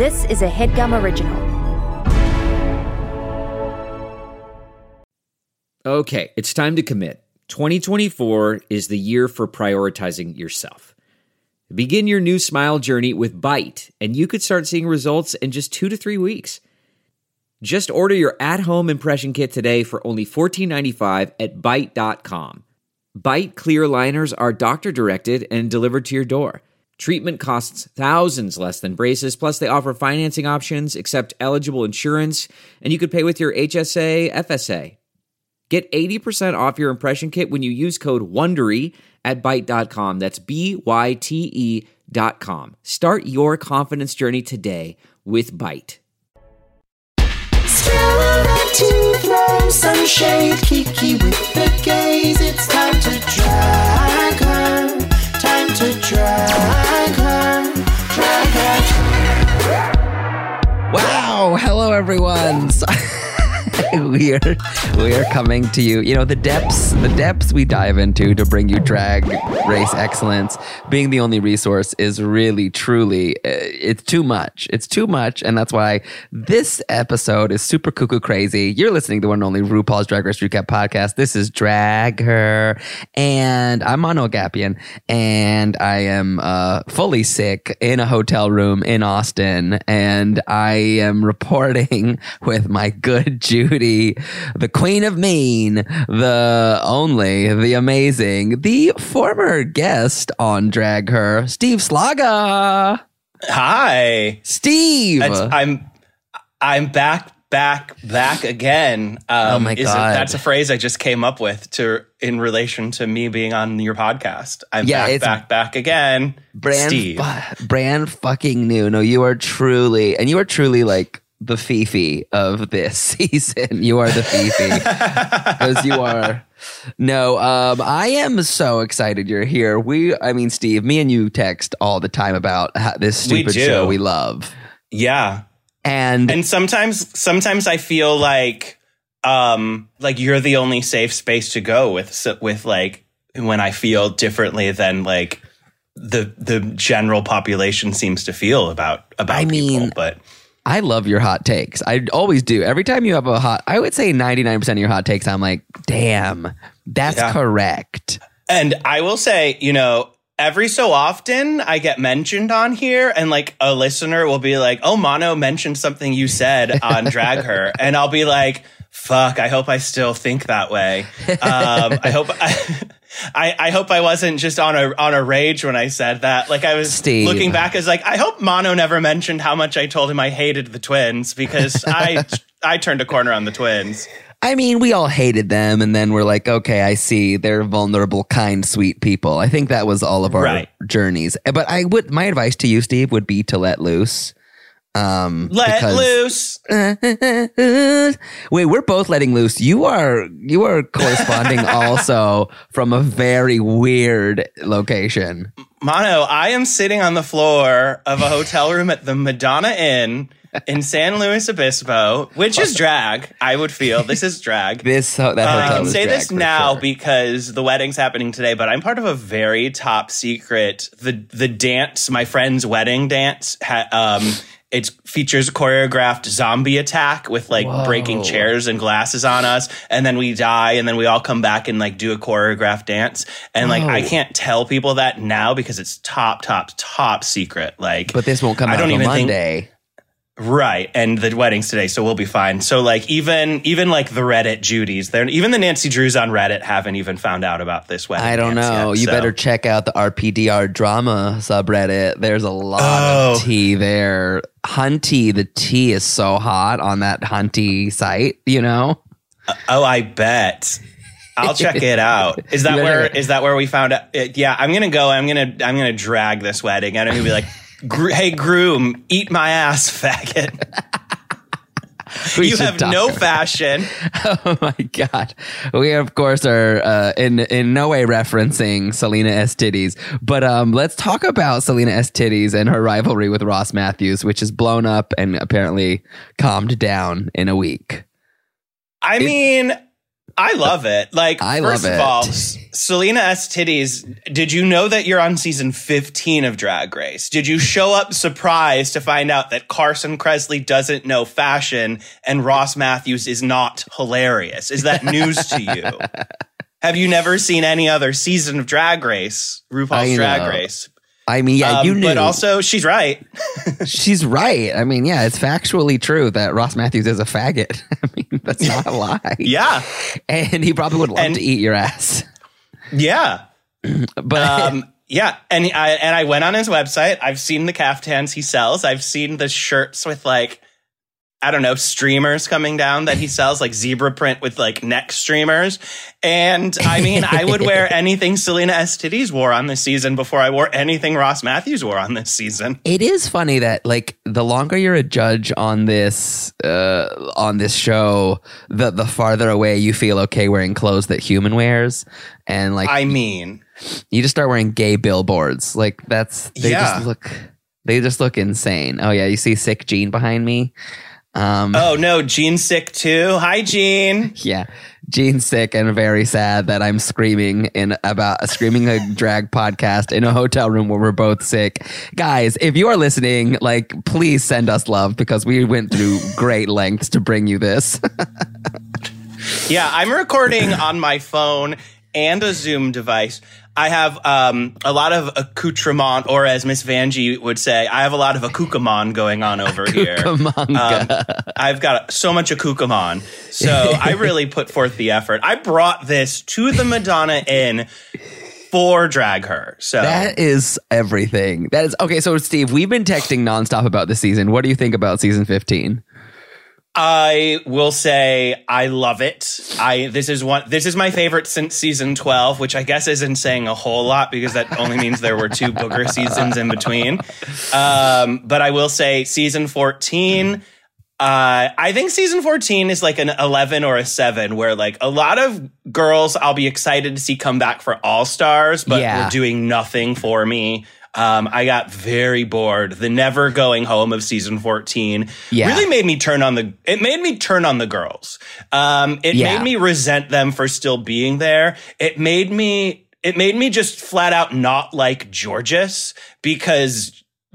This is a HeadGum original. Okay, it's time to commit. 2024 is the year for prioritizing yourself. Begin your new smile journey with Byte, and you could start seeing results in just 2 to 3 weeks. Just order your at-home impression kit today for only $14.95 at Byte.com. Byte clear liners are doctor-directed and delivered to your door. Treatment costs thousands less than braces, plus they offer financing options, accept eligible insurance, and you could pay with your HSA, FSA. Get 80% off your impression kit when you use code WONDERY at Byte.com. That's BYTE.com. Start your confidence journey today with Byte. To throw some shade, Kiki with the gaze. It's time to drag her. Time to drag her. Drag her. Wow! Hello, everyone. We are coming to you. You know, the depths we dive into to bring you drag race excellence. Being the only resource is really, truly, it's too much. It's too much, and that's why this episode is super cuckoo crazy. You're listening to one and only RuPaul's Drag Race Recap Podcast. This is Drag Her, and I'm Mano Agapian, and I am fully sick in a hotel room in Austin, and I am reporting with my good Judy, the Queen of Mean, the only, the amazing, the former guest on Drag Her, Steve Slaga. Hi, Steve. I'm back again. Oh my God. That's a phrase I just came up with in relation to me being on your podcast. I'm back again. Steve. Brand fucking new. No, you are truly like the Fifi of this season. You are the Fifi. Because you are. No, I am so excited you're here. Steve, me and you text all the time about this stupid show we love. Yeah. And sometimes I feel like you're the only safe space to go with like when I feel differently than like the general population seems to feel about people. But I love your hot takes. I always do. Every time you have I would say 99% of your hot takes, I'm like, damn, that's correct. And I will say, you know, every so often I get mentioned on here and like a listener will be like, oh, Mano mentioned something you said on Drag Her. And I'll be like, fuck, I hope I still think that way. I hope I wasn't just on a rage when I said that. Like I was looking back as like, I hope Mano never mentioned how much I told him I hated the twins because I turned a corner on the twins. I mean, we all hated them, and then we're like, okay, I see. They're vulnerable, kind, sweet people. I think that was all of our journeys. But my advice to you, Steve, would be to let loose. Let loose. Wait, we're both letting loose. You are corresponding also from a very weird location. Mano, I am sitting on the floor of a hotel room at the Madonna Inn in San Luis Obispo, which is drag. I would feel this is drag. That hotel I can is say drag this for now sure. because the wedding's happening today, but I'm part of a very top secret. The dance, my friend's wedding dance, it features a choreographed zombie attack with like breaking chairs and glasses on us. And then we die and then we all come back and like do a choreographed dance. And like, I can't tell people that now because it's top secret. Like, but this won't come out until Monday. Right. And the wedding's today, so we'll be fine. So like even like the Reddit Judys, even the Nancy Drews on Reddit haven't even found out about this wedding. I don't know. You better check out the RPDR drama subreddit. There's a lot of tea there. Hunty, the tea is so hot on that Hunty site, you know? I bet. I'll check it out. Is that where we found out? Yeah, I'm going to go. I'm going to drag this wedding. I'm going to be like, hey, groom, eat my ass, faggot. You have no fashion. Oh, my God. We, of course, are in no way referencing Selena S. Titties. But let's talk about Selena S. Titties and her rivalry with Ross Matthews, which is blown up and apparently calmed down in a week. I mean, I love it. Like, first love of all, it. Selena S. Titties, did you know that you're on season 15 of Drag Race? Did you show up surprised to find out that Carson Kressley doesn't know fashion and Ross Matthews is not hilarious? Is that news to you? Have you never seen any other season of Drag Race, RuPaul's Drag Race? I mean, yeah, you knew. But also, she's right. She's right. I mean, yeah, it's factually true that Ross Matthews is a faggot. I mean, that's not a lie. Yeah. And he probably would love to eat your ass. Yeah. But yeah. And I went on his website. I've seen the caftans he sells. I've seen the shirts with like, I don't know, streamers coming down that he sells, like zebra print with like neck streamers. And I mean, I would wear anything Selena S. Titties wore on this season before I wore anything Ross Matthews wore on this season. it is funny that like the longer you're a judge on this show, the farther away you feel okay wearing clothes that human wears. And like, I mean, you just start wearing gay billboards. Like they just look insane. Oh yeah. You see sick Jean behind me. Oh no, Jean's sick too. Hi, Jean. Yeah, Jean's sick and very sad that I'm screaming a drag podcast in a hotel room where we're both sick. Guys, if you are listening, like, please send us love because we went through great lengths to bring you this. Yeah, I'm recording on my phone and a Zoom device. I have a lot of accoutrement, or as Miss Vanjie would say, I have a lot of accoutrement going on over here. I've got so much accoutrement. So I really put forth the effort. I brought this to the Madonna Inn for Drag Her. So that is everything. That is okay. So Steve, we've been texting nonstop about this season. What do you think about season 15? I will say I love it. This is my favorite since season 12, which I guess isn't saying a whole lot because that only means there were 2 booger seasons in between. But I will say season 14, I think season 14 is like an 11 or a 7 where like a lot of girls I'll be excited to see come back for All Stars, but were doing nothing for me. I got very bored. The never going home of season 14 really made me turn on the girls. It made me resent them for still being there. It made me just flat out not like Georges because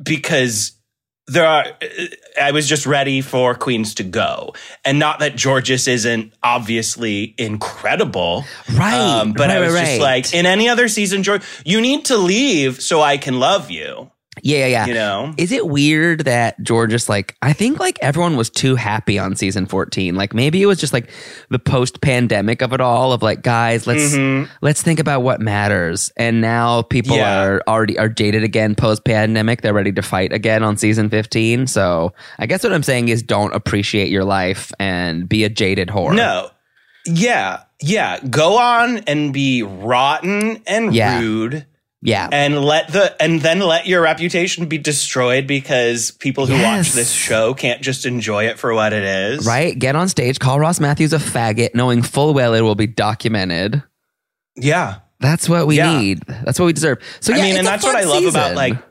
I was just ready for queens to go, and not that Georges isn't obviously incredible, right? But I was just like, in any other season, George, you need to leave so I can love you. Yeah. You know, is it weird that Georges, like, I think like everyone was too happy on season 14. Like maybe it was just like the post-pandemic of it all of like, guys, let's think about what matters. And now people are jaded again post-pandemic. They're ready to fight again on season 15. So I guess what I'm saying is don't appreciate your life and be a jaded whore. No. Yeah. Go on and be rotten and rude. Yeah. And then let your reputation be destroyed because people who watch this show can't just enjoy it for what it is. Right? Get on stage, call Ross Matthews a faggot, knowing full well it will be documented. Yeah. That's what we need. That's what we deserve. So I mean, and that's what I love about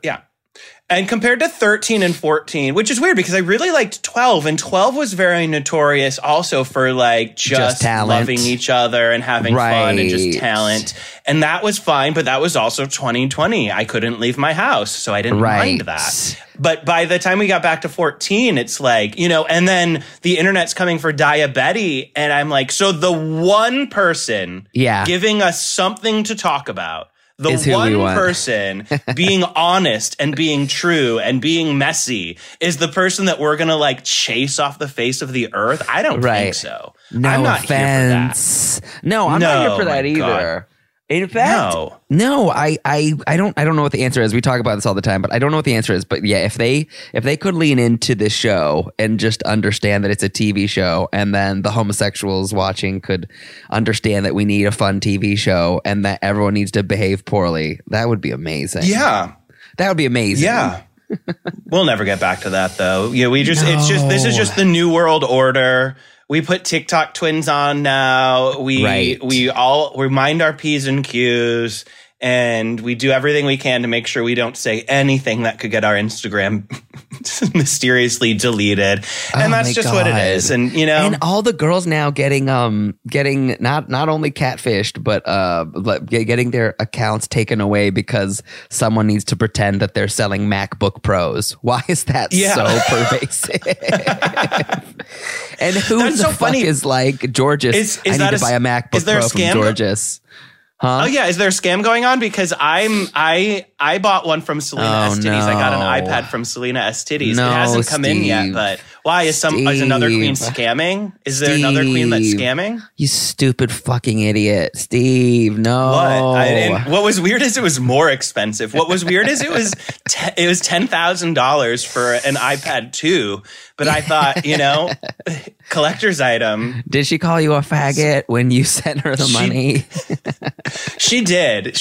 and compared to 13 and 14, which is weird because I really liked 12, and 12 was very notorious also for like just loving each other and having fun and just talent. And that was fine, but that was also 2020. I couldn't leave my house, so I didn't mind that. But by the time we got back to 14, it's like, you know, and then the internet's coming for Diabetti, and I'm like, so the one person giving us something to talk about, the one person being honest and being true and being messy is the person that we're going to like chase off the face of the earth. I don't think so. No I'm not offense. Here for that. No, I'm not here for that either. God. In fact, no, I don't know what the answer is. We talk about this all the time, but I don't know what the answer is. But yeah, if they could lean into this show and just understand that it's a TV show, and then the homosexuals watching could understand that we need a fun TV show and that everyone needs to behave poorly, that would be amazing. Yeah, that would be amazing. Yeah. We'll never get back to that though. Yeah, this is just the new world order. We put TikTok twins on now. We all mind our P's and Q's, and we do everything we can to make sure we don't say anything that could get our Instagram mysteriously deleted. And that's just what it is. And, you know, and all the girls now getting not only catfished, but getting their accounts taken away because someone needs to pretend that they're selling MacBook Pros. Why is that so pervasive? And who That's the so fuck funny. is like Georges? I need to buy a MacBook is there a Pro from scam? Georges. Huh? Oh yeah, is there a scam going on? Because I bought one from Selena S. Titties. I got an iPad from Selena S. Titties. No, it hasn't come in yet, Steve. but why is another queen scamming? Is there another queen that's scamming? You stupid fucking idiot, Steve. No. What? And what was weird is it was more expensive. What was weird is it was $10,000 for an iPad 2. But I thought, you know, collector's item. Did she call you a faggot when you sent her the money? She did.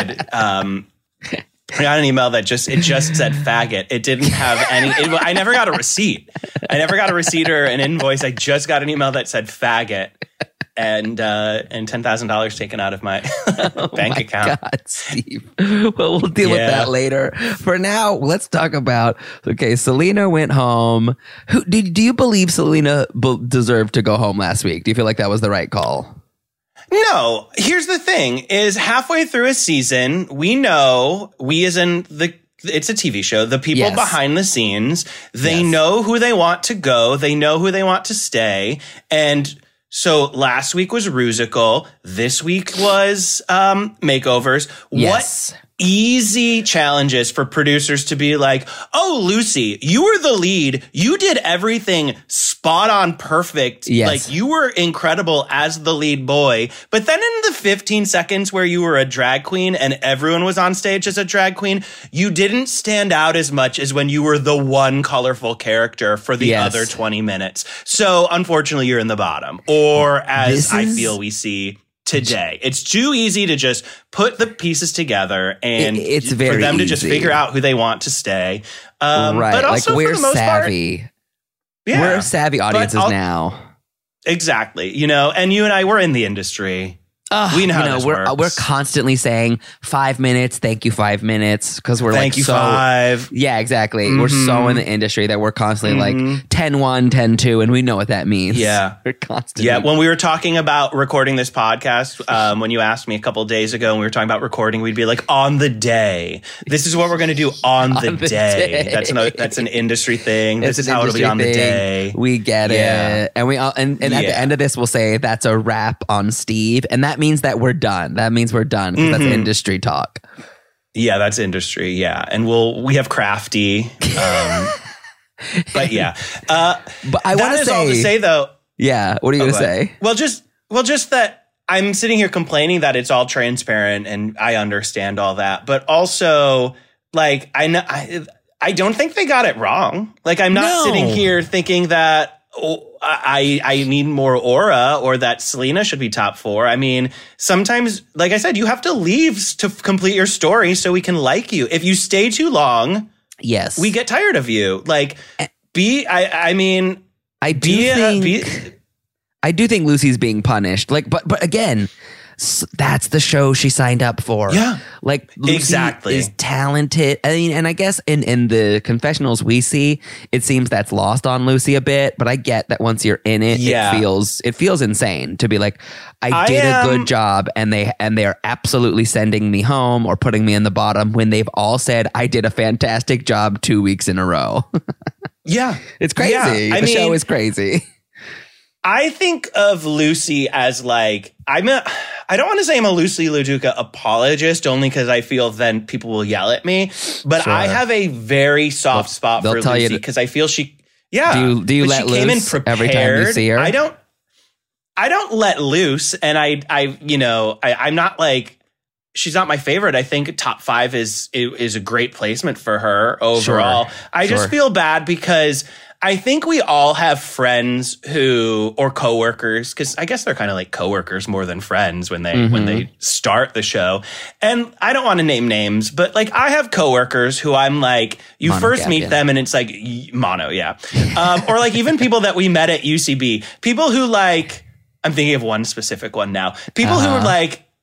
I got an email that just said faggot. It didn't have any. I never got a receipt. I never got a receipt or an invoice. I just got an email that said faggot, and $10,000 taken out of my bank account. God, Steve. Well, we'll deal with that later. For now, let's talk about. Okay, Selena went home. Do you believe Selena deserved to go home last week? Do you feel like that was the right call? No, here's the thing is halfway through a season, we know it's a TV show. The people behind the scenes, they know who they want to go. They know who they want to stay. And so last week was Rusical. This week was makeovers. Yes. What easy challenges for producers to be like, oh, Lucy, you were the lead. You did everything spot on perfect. Yes. Like you were incredible as the lead boy. But then in the 15 seconds where you were a drag queen and everyone was on stage as a drag queen, you didn't stand out as much as when you were the one colorful character for the other 20 minutes. So unfortunately, you're in the bottom. Or as I feel we see today. It's too easy to just put the pieces together and it's very for them to easy. just figure out who they want to stay. Right. But also like we're for the most savvy. Part, We're savvy audiences now. Exactly. You know, and you and I, we're in the industry. We know how this works. We're constantly saying 5 minutes, thank you 5 minutes, because we're thank you 5. Yeah, exactly. We're so in the industry that we're constantly like 10-1, 10-2, and we know what that means. Yeah. We're constantly. Yeah, when we were talking about recording this podcast, when you asked me a couple days ago and we were talking about recording, we'd be like, on the day. This is what we're going to do on the day. That's an industry thing. This is how it'll be on the day. We get it. And and at the end of this, we'll say that's a wrap on Steve. And that means that we're done. That means we're done because that's industry talk. Yeah, that's industry. Yeah. And we have crafty. But yeah. But I want to say, all to say though. Yeah. What are you going to say? Well, just that I'm sitting here complaining that it's all transparent and I understand all that. But also like, I don't think they got it wrong. Like I'm not sitting here thinking that, I need more aura or that Selena should be top 4. I mean, sometimes, like I said, you have to leave to complete your story so we can like you. If you stay too long, yes, we get tired of you. Like, I do think Lucy's being punished. Like, but again, that's the show she signed up for. Yeah. Like Lucy is talented. I mean, and I guess in the confessionals we see, it seems that's lost on Lucy a bit, but I get that once you're in it, it feels insane to be like, I did a good job and they're absolutely sending me home or putting me in the bottom when they've all said I did a fantastic job 2 weeks in a row. Yeah. It's crazy. Yeah. The show is crazy. I think of Lucy as like, I don't want to say I'm a Lucy LaDuca apologist only because I feel then people will yell at me, but I have a very soft spot for Lucy because I feel she, do you let loose every time you see her? I don't let loose. And I'm not like, she's not my favorite. I think top 5 is a great placement for her overall. I just feel bad because I think we all have friends or coworkers, because I guess they're kind of like coworkers more than friends when they start the show. And I don't want to name names, but like I have coworkers who I'm like, you first meet them and it's like mono, yeah. Or like even people that we met at UCB, people who like, I'm thinking of one specific one now. People who are like,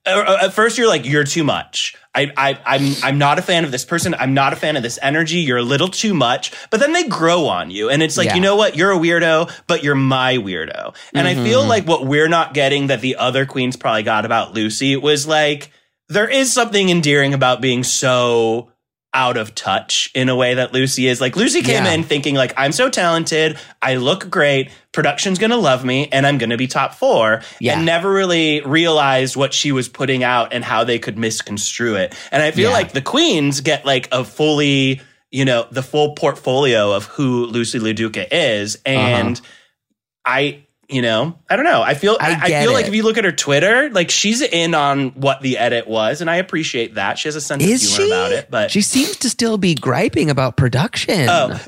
at first you're like, you're too much. I'm not a fan of this person. I'm not a fan of this energy. You're a little too much. But then they grow on you. And it's like, you know what? You're a weirdo, but you're my weirdo. And I feel like what we're not getting that the other queens probably got about Lucy was like, there is something endearing about being so out of touch in a way that Lucy is. Like, Lucy came in thinking like, I'm so talented, I look great, production's gonna love me, and I'm gonna be top 4, and never really realized what she was putting out and how they could misconstrue it. And I feel like the queens get like a fully, you know, the full portfolio of who Lucy LaDuca is. And you know, I don't know. I feel like if you look at her Twitter, like she's in on what the edit was, and I appreciate that. She has a sense of humor about it, but she seems to still be griping about production. Well,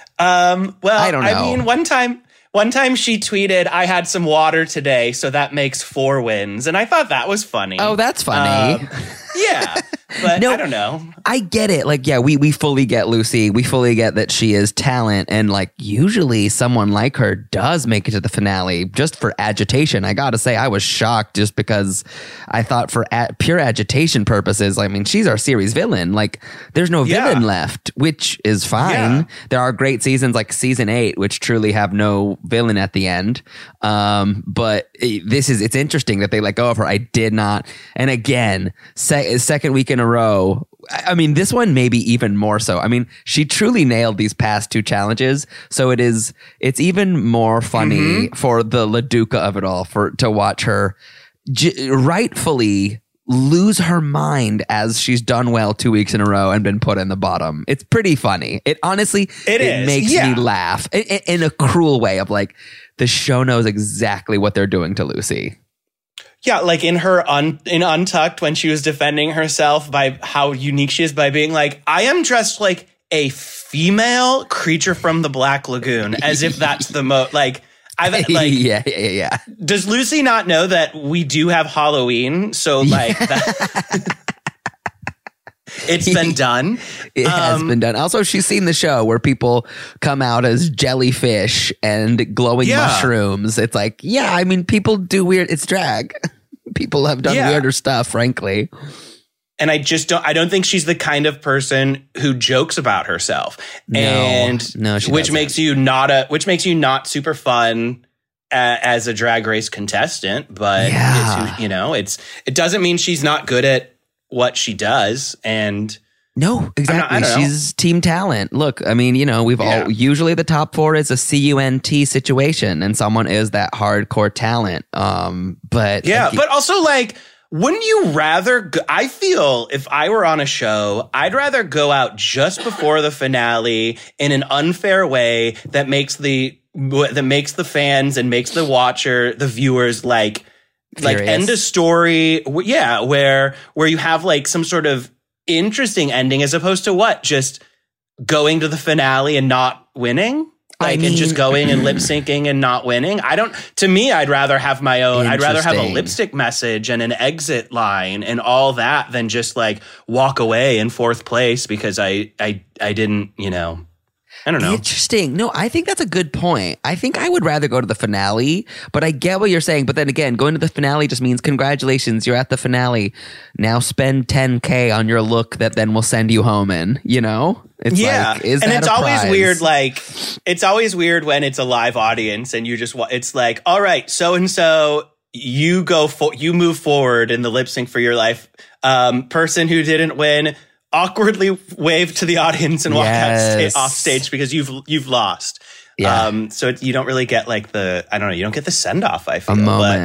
I don't know. I mean, one time she tweeted, "I had some water today, so that makes 4 wins," and I thought that was funny. Oh, that's funny. Yeah. But I don't know. I get it. Like, yeah, we fully get Lucy. We fully get that she is talent. And like, usually someone like her does make it to the finale just for agitation. I got to say, I was shocked just because I thought for pure agitation purposes, I mean, she's our series villain. Like, there's no villain left, which is fine. Yeah. There are great seasons like season 8, which truly have no villain at the end. But it's interesting that they let go of her. I did not. And again, second week in a row. I mean, this one maybe even more so. I mean, she truly nailed these past 2 challenges. So it's even more funny for the LaDuca of it all, to watch her rightfully lose her mind as she's done well 2 weeks in a row and been put in the bottom. It's pretty funny. It honestly, it makes me laugh in a cruel way of like, the show knows exactly what they're doing to Lucy. Yeah, like in her in Untucked, when she was defending herself by how unique she is by being like, I am dressed like a female creature from the Black Lagoon, as if that's the like. Yeah. Does Lucy not know that we do have Halloween? So like, it's been done. It has been done. Also, she's seen the show where people come out as jellyfish and glowing mushrooms. It's like, yeah, I mean, people do weird. It's drag. People have done weirder stuff, frankly. And I don't think she's the kind of person who jokes about herself. No, which makes you not super fun as a Drag Race contestant. But it doesn't mean she's not good at what she does. And no, exactly. She's team talent. Look, I mean, we've all usually the top 4 is a CUNT situation, and someone is that hardcore talent. But also like, wouldn't you rather? I feel if I were on a show, I'd rather go out just before the finale in an unfair way that makes the fans and makes the watcher, the viewers like end a story. Yeah, where you have like some sort of interesting ending as opposed to just going to the finale and not winning. And just going and lip syncing and not winning. To me, I'd rather have my own. I'd rather have a lipstick message and an exit line and all that than just like walk away in 4th place because I didn't, I don't know. Interesting. No, I think that's a good point. I think I would rather go to the finale, but I get what you're saying. But then again, going to the finale just means congratulations, you're at the finale. Now spend $10,000 on your look that then will send you home in, It's like, is and that it's a always prize? weird. Like, it's always weird when it's a live audience and you just, it's like, all right, so-and-so, you move forward in the lip sync for your life. Person who didn't win, awkwardly wave to the audience and walk off stage because you've lost. Yeah. So you don't really get like you don't get the send off. I feel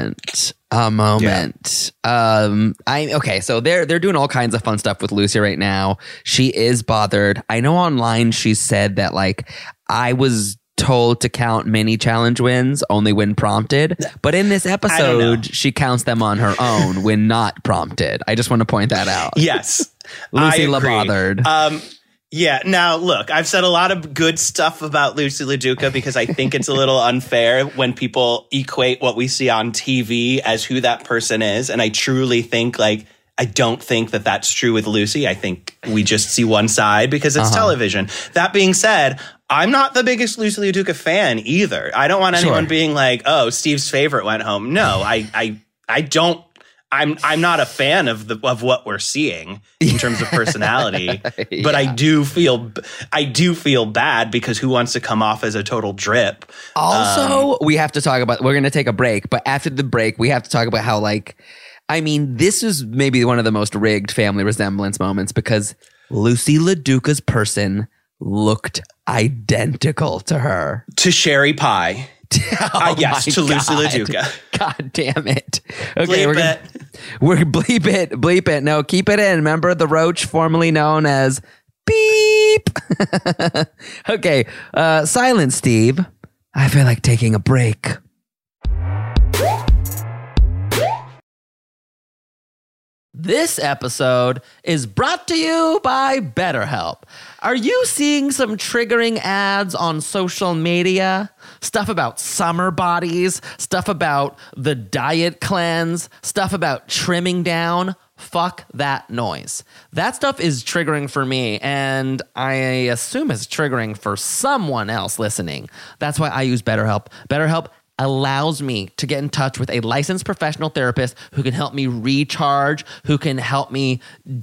a moment. Yeah. Okay. So they're doing all kinds of fun stuff with Lucy right now. She is bothered. I know online she said that like, I was told to count mini challenge wins only when prompted, but in this episode she counts them on her own when not prompted. I just want to point that out. Yes. Lucy LaBothered. Yeah. Now, look, I've said a lot of good stuff about Lucy LaDuca because I think it's a little unfair when people equate what we see on TV as who that person is. And I truly think I don't think that that's true with Lucy. I think we just see one side because it's television. That being said, I'm not the biggest Lucy LaDuca fan either. I don't want anyone being like, oh, Steve's favorite went home. No, I don't. I'm not a fan of what we're seeing in terms of personality, but I do feel bad because who wants to come off as a total drip? Also, we have to talk about, we're going to take a break, but after the break, we have to talk about how, like, I mean, this is maybe one of the most rigged family resemblance moments because Lucy LaDuca's person looked identical to her. To Sherry Pie. Yes, to Lucy LaDuca. God damn it. Okay, Bleep bleep it. No, keep it in. Remember the roach formerly known as beep. Okay, silence, Steve. I feel like taking a break. This episode is brought to you by BetterHelp. Are you seeing some triggering ads on social media? Stuff about summer bodies, stuff about the diet cleanse, stuff about trimming down. Fuck that noise. That stuff is triggering for me, and I assume it's triggering for someone else listening. That's why I use BetterHelp. BetterHelp allows me to get in touch with a licensed professional therapist who can help me recharge, who can help me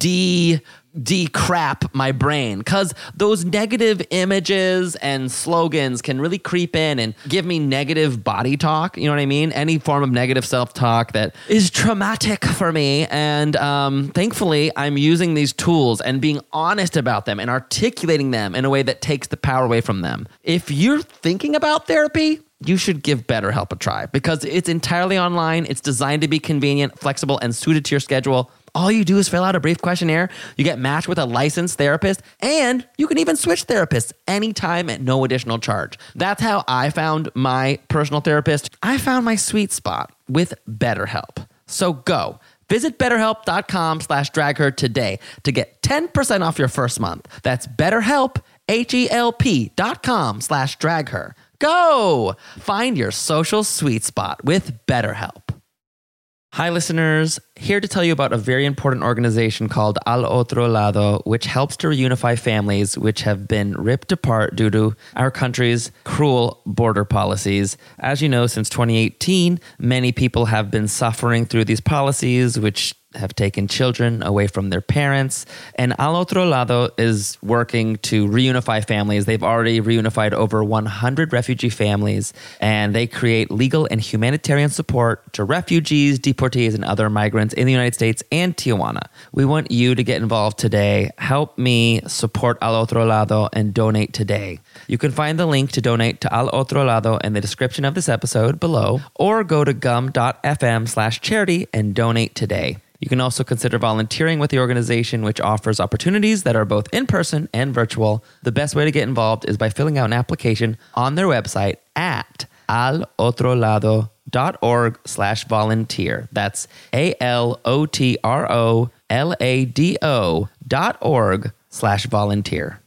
de-crap my brain, because those negative images and slogans can really creep in and give me negative body talk. You know what I mean? Any form of negative self-talk that is traumatic for me. And thankfully, I'm using these tools and being honest about them and articulating them in a way that takes the power away from them. If you're thinking about therapy, you should give BetterHelp a try because it's entirely online. It's designed to be convenient, flexible, and suited to your schedule. All you do is fill out a brief questionnaire. You get matched with a licensed therapist, and you can even switch therapists anytime at no additional charge. That's how I found my personal therapist. I found my sweet spot with BetterHelp. So go. Visit BetterHelp.com/dragher today to get 10% off your first month. That's BetterHelp, HELP.com/dragher. Go! Find your social sweet spot with BetterHelp. Hi, listeners. Here to tell you about a very important organization called Al Otro Lado, which helps to reunify families which have been ripped apart due to our country's cruel border policies. As you know, since 2018, many people have been suffering through these policies, which have taken children away from their parents. And Al Otro Lado is working to reunify families. They've already reunified over 100 refugee families, and they create legal and humanitarian support to refugees, deportees, and other migrants in the United States and Tijuana. We want you to get involved today. Help me support Al Otro Lado and donate today. You can find the link to donate to Al Otro Lado in the description of this episode below, or go to gum.fm/charity and donate today. You can also consider volunteering with the organization, which offers opportunities that are both in-person and virtual. The best way to get involved is by filling out an application on their website at alotrolado.org/volunteer. That's ALOTROLADO.org/volunteer.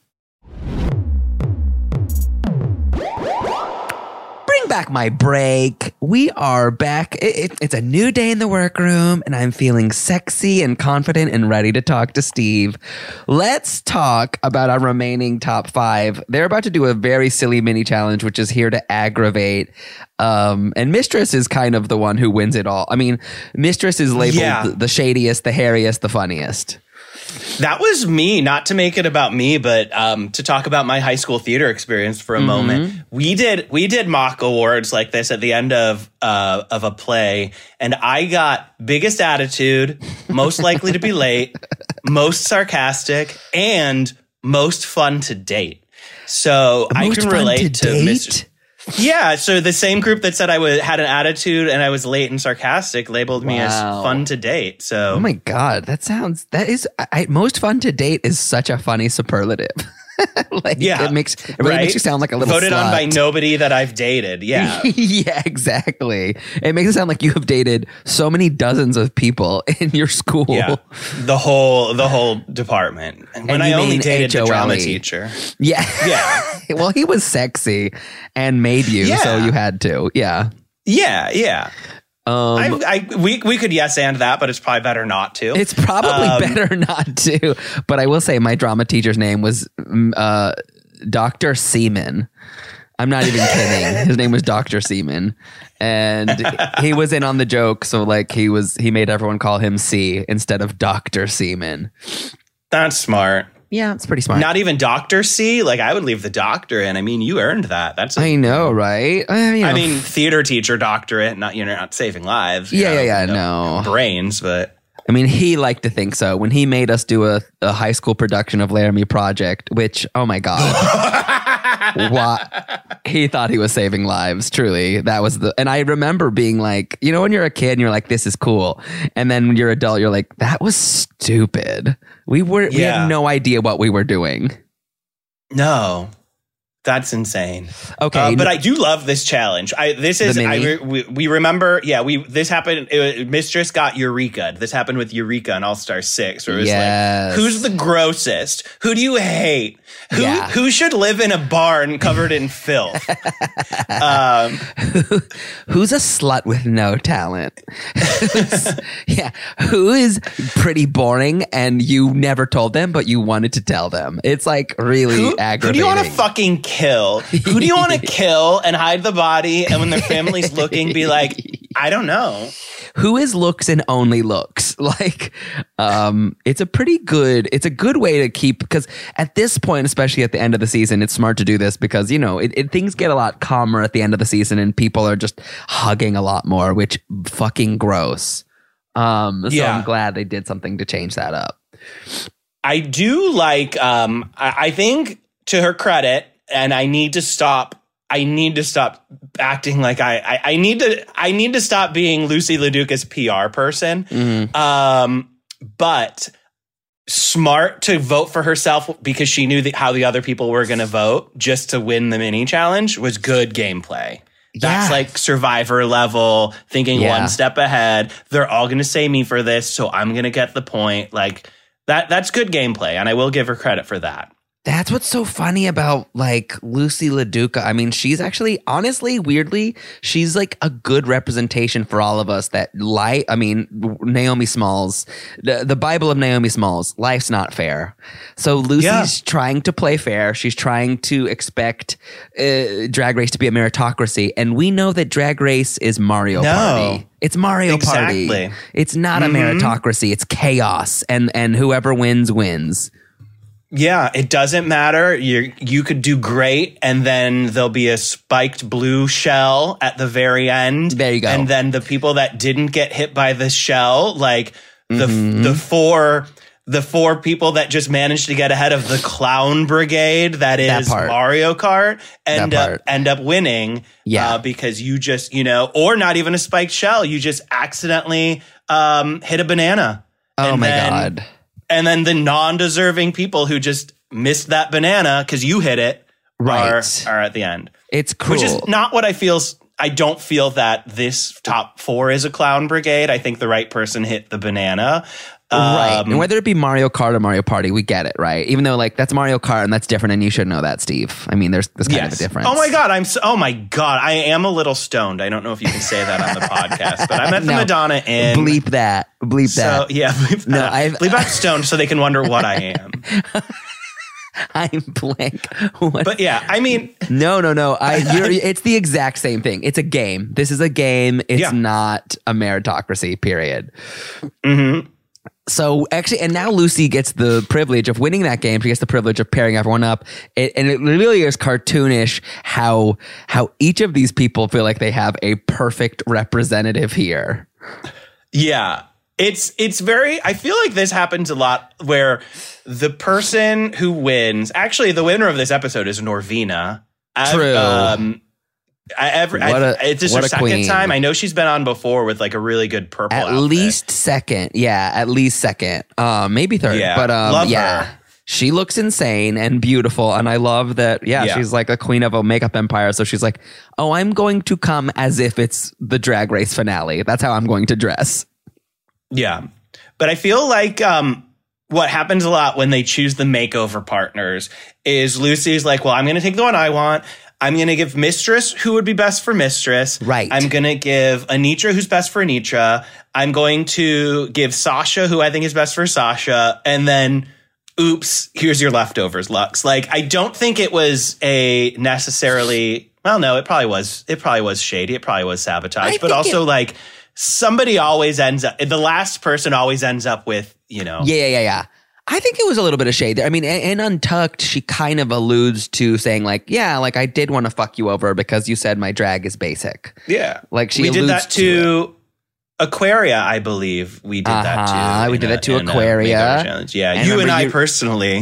Back my break. We are back. It's a new day in the workroom, and I'm feeling sexy and confident and ready to talk to Steve. Let's talk about our remaining top 5. They're about to do a very silly mini challenge, which is here to aggravate. And Mistress is kind of the one who wins it all. I mean, Mistress is labeled the shadiest, the hairiest, the funniest. That was me, not to make it about me, but to talk about my high school theater experience for a moment. We did mock awards like this at the end of a play, and I got biggest attitude, most likely to be late, most sarcastic, and most fun to date. So I can relate to Mr. Yeah, so the same group that said I had an attitude and I was late and sarcastic labeled me as fun to date. So, oh my God, most fun to date is such a funny superlative. It makes you sound like a little voted slut. on by nobody that I've dated. Yeah. Yeah, exactly. It makes it sound like you have dated so many dozens of people in your school. Yeah. The whole department. And when I only dated the drama teacher. Yeah. Yeah. Well, he was sexy and made you, so you had to. Yeah. Yeah. Yeah. We could yes and that, but it's probably better not to. It's probably better not to. But I will say my drama teacher's name was Dr. Seaman. I'm not even kidding. His name was Dr. Seaman. And he was in on the joke. So like he made everyone call him C instead of Dr. Seaman. That's smart. Yeah, it's pretty smart. Not even Dr. C. Like I would leave the doctor in. I mean, you earned that. I know, right? I mean, theater teacher doctorate. Not you're not saving lives. No brains, but I mean, he liked to think so. When he made us do a high school production of Laramie Project, which, oh my God. What? He thought he was saving lives, truly. That was and I remember being like, you know, when you're a kid and you're like, this is cool. And then when you're adult, you're like, that was stupid. We had no idea what we were doing. No. That's insane. Okay, but I do love this challenge. We remember. Yeah, this happened. Mistress got Eureka. This happened with Eureka in All Star 6. Where it was like, who's the grossest? Who do you hate? Who should live in a barn covered in filth? Who's a slut with no talent? Who is pretty boring and you never told them, but you wanted to tell them? It's like really aggravating. Who do you want to fucking kill? Who do you want to kill and hide the body? And when their family's looking, be like, I don't know. Who is looks and only looks? Like, it's a good way to keep, because at this point, especially at the end of the season, it's smart to do this because, you know, things get a lot calmer at the end of the season and people are just hugging a lot more, which fucking gross. So I'm glad they did something to change that up. I do like, I think to her credit, and I need to stop acting like I need to stop being Lucy LaDuca's PR person. Mm-hmm. But smart to vote for herself because she knew how the other people were going to vote just to win the mini challenge was good gameplay. That's like Survivor level, thinking one step ahead. They're all going to say me for this, so I'm going to get the point. Like that's good gameplay, and I will give her credit for that. That's what's so funny about like Lucy LaDuca. I mean, she's actually, honestly, weirdly, she's like a good representation for all of us that Naomi Smalls, the Bible of Naomi Smalls, life's not fair. So Lucy's trying to play fair. She's trying to expect Drag Race to be a meritocracy. And we know that Drag Race is Mario Party. It's Mario Party. It's not a meritocracy. It's chaos. And whoever wins, wins. Yeah, it doesn't matter. You could do great, and then there'll be a spiked blue shell at the very end. There you go. And then the people that didn't get hit by the shell, like the four people that just managed to get ahead of the clown brigade, that is Mario Kart, end up winning. Yeah, because you just, or not even a spiked shell, you just accidentally hit a banana. Oh my God. And then the non-deserving people who just missed that banana because you hit it are at the end. It's cruel. Which is not what I feel. I don't feel that this top 4 is a clown brigade. I think the right person hit the banana. Right. And whether it be Mario Kart or Mario Party, we get it, right? Even though like that's Mario Kart and that's different and you should know that, Steve. I mean, there's kind of a difference. Oh my God. I am a little stoned. I don't know if you can say that on the podcast, but I'm at the Madonna Inn. Bleep that. Bleep that. Yeah. Bleep out stoned so they can wonder what I am. I'm blank. But yeah, I mean, no. It's the exact same thing. It's a game. This is a game. It's not a meritocracy, period. Mm-hmm. So actually, and now Lucy gets the privilege of winning that game. She gets the privilege of pairing everyone up. And it really is cartoonish how each of these people feel like they have a perfect representative here. Yeah. It's very, I feel like this happens a lot where the person who wins, actually the winner of this episode is Norvina. True. It's her second time. I know she's been on before with like a really good purple outfit. At least second. Maybe third. Yeah, but love her. She looks insane and beautiful. And I love that. She's like a queen of a makeup empire. So she's like, oh, I'm going to come as if it's the Drag Race finale. That's how I'm going to dress. Yeah. But I feel like what happens a lot when they choose the makeover partners is Lucy's like, well, I'm going to take the one I want. I'm going to give Mistress who would be best for Mistress. Right. I'm going to give Anitra who's best for Anitra. I'm going to give Sasha who I think is best for Sasha. And then oops, here's your leftovers, Lux. Like, I don't think it was a necessarily, well, no, it probably was shady. It probably was sabotage, but also like somebody always ends up, the last person always ends up with, you know. Yeah. I think it was a little bit of shade there. I mean, in Untucked, she kind of alludes to saying like, yeah, like I did want to fuck you over because you said my drag is basic. Yeah. Like she we did alludes that to Aquaria, I believe. We did that too. We did that to Aquaria. Yeah, and you and I personally.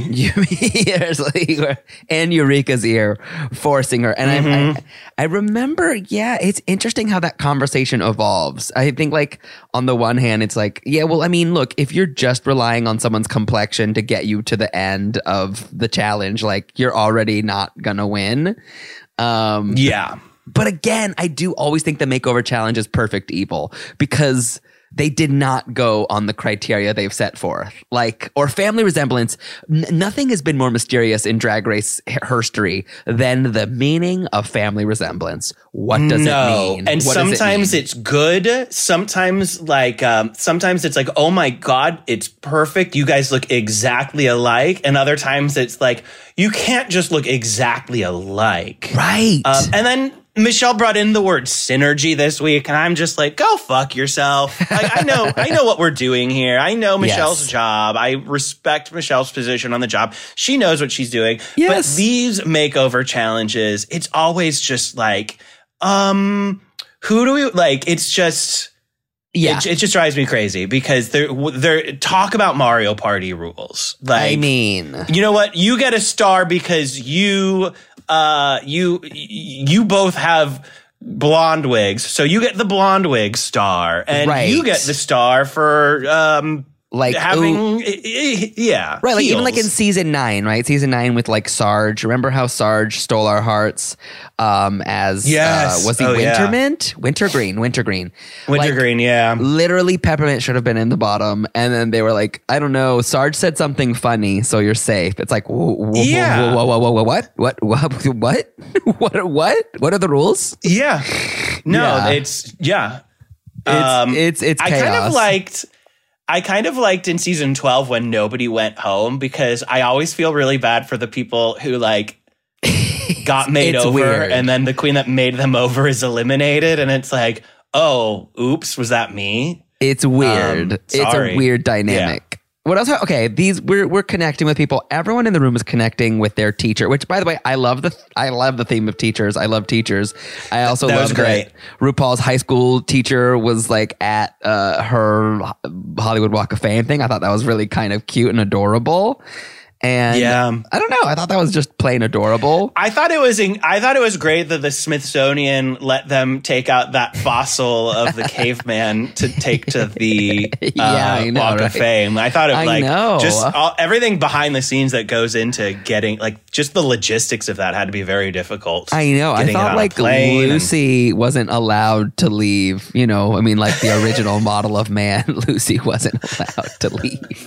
And Eureka's ear forcing her. And I remember, yeah, it's interesting how that conversation evolves. I think like on the one hand, it's like, yeah, well, I mean, look, if you're just relying on someone's complexion to get you to the end of the challenge, like you're already not gonna win. Yeah. But again, I do always think the makeover challenge is perfect evil because they did not go on the criteria they've set forth. Like, or family resemblance. Nothing has been more mysterious in Drag Race history than the meaning of family resemblance. What does it mean? And sometimes it's good. Sometimes sometimes it's like, oh my God, it's perfect. You guys look exactly alike. And other times it's like, you can't just look exactly alike. Right. And then Michelle brought in the word synergy this week, and I'm just like, go fuck yourself. Like, I know what we're doing here. I know Michelle's job. I respect Michelle's position on the job. She knows what she's doing. Yes. But these makeover challenges, it's always just like, who do we like? It's just, yeah, it just drives me crazy because they're talk about Mario Party rules. Like, I mean, you know what? You get a star because you both have blonde wigs, so you get the blonde wig star, and you get the star for like having yeah, right, like heels. even like in season 9, right? Season 9 with like Sarge. Remember how Sarge stole our hearts? As was he Wintermint? Wintergreen. Wintergreen, yeah. Literally, peppermint should have been in the bottom, and then they were like, I don't know. Sarge said something funny, so you're safe. It's like, whoa, what? What are the rules? Yeah, no, Yeah. it's chaos. I kind of liked in season 12 when nobody went home because I always feel really bad for the people who like got made over weird. And then the queen that made them over is eliminated. And it's like, oh, oops, was that me? It's weird. It's sorry. a weird dynamic. Yeah. What else? Okay, we're connecting with people. Everyone in the room is connecting with their teacher. Which, by the way, I love the theme of teachers. I love teachers. I also love that RuPaul's high school teacher was like at her Hollywood Walk of Fame thing. I thought that was really kind of cute and adorable. And yeah, I don't know. I thought that was just plain adorable. I thought it was great that the Smithsonian let them take out that fossil of the caveman to take to the Walk of Fame. I thought it everything behind the scenes that goes into getting like just the logistics of that had to be very difficult. I know. I thought like Lucy wasn't allowed to leave. You know, I mean, like the original model of man, Lucy wasn't allowed to leave.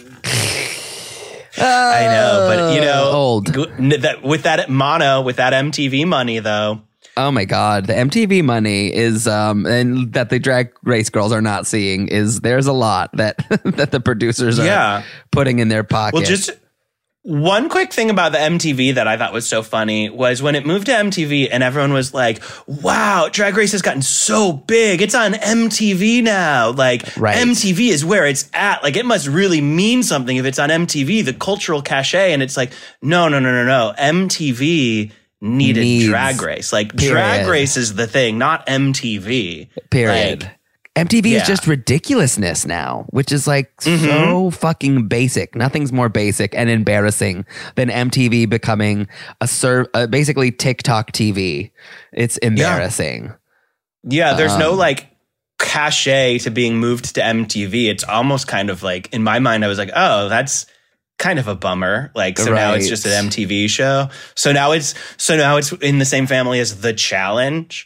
I know, but you know, old with that MTV money though. Oh my God, the MTV money is and that the Drag Race girls are not seeing is there's a lot that that the producers are putting in their pocket. Well, just one quick thing about the MTV that I thought was so funny was when it moved to MTV and everyone was like, wow, Drag Race has gotten so big. It's on MTV now. Like MTV is where it's at. Like it must really mean something if it's on MTV, the cultural cachet. And it's like, no. MTV needs Drag Race. Like Drag Race is the thing, not MTV. Period. Like, MTV is just ridiculousness now, which is like so fucking basic. Nothing's more basic and embarrassing than MTV becoming basically TikTok TV. It's embarrassing. Yeah, there's no like cachet to being moved to MTV. It's almost kind of like, in my mind, I was like, oh, that's kind of a bummer. Like, so now it's just an MTV show. So now it's in the same family as The Challenge.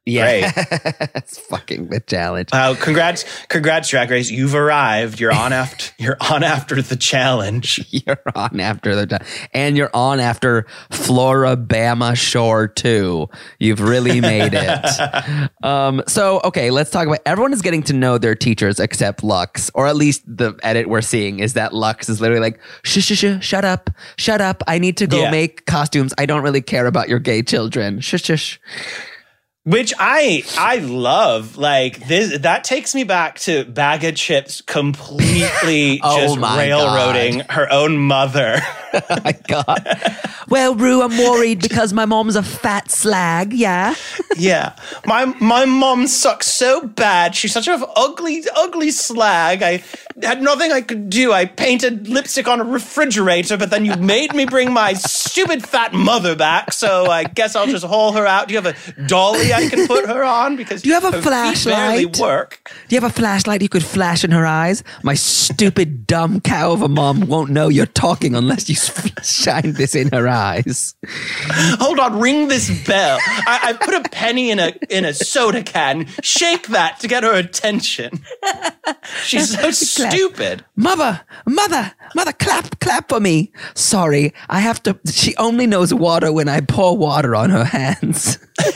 Yeah. That's fucking the challenge. Congrats, Drag Race. You've arrived. You're on after the challenge. You're on after and you're on after Floribama Shore 2. You've really made it. So, okay, let's talk about everyone is getting to know their teachers except Lux, or at least the edit we're seeing is that Lux is literally like, shut up. I need to go make costumes. I don't really care about your gay children. Shush. Which I love. Like this, that takes me back to Bag of Chips completely just railroading her own mother. Oh my God. Well, Rue, I'm worried because my mom's a fat slag. Yeah. Yeah. My mom sucks so bad. She's such an ugly slag. I had nothing I could do. I painted lipstick on a refrigerator, but then you made me bring my stupid fat mother back. So I guess I'll just haul her out. Do you have a dolly I can put her on? Because do you have a her flashlight? feet barely work. Do you have a flashlight you could flash in her eyes? My stupid dumb cow of a mom won't know you're talking unless you shine this in her eyes. Hold on, ring this bell. I put a penny in a soda can. Shake that to get her attention. She's so stupid. Mother, clap for me. Sorry, I have to. She only knows water when I pour water on her hands.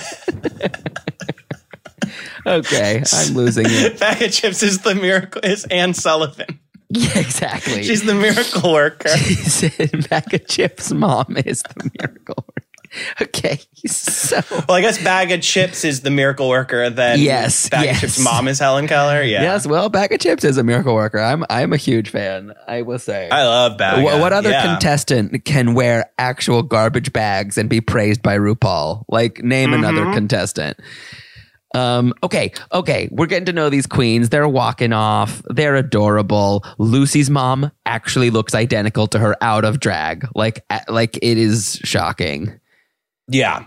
Okay, I'm losing it. Bag of Chips is the miracle. Is Anne Sullivan. Yeah, exactly. She's the miracle worker. Bag of Chips' mom is the miracle worker. Okay, so well, I guess Bag of Chips is the miracle worker. Then Bag of Chips' mom is Helen Keller. Yeah. Yes. Well, Bag of Chips is a miracle worker. I'm a huge fan. I will say. I love Bag. What other contestant can wear actual garbage bags and be praised by RuPaul? Like, name another contestant. Okay. We're getting to know these queens. They're walking off. They're adorable. Lucy's mom actually looks identical to her out of drag. Like it is shocking. Yeah.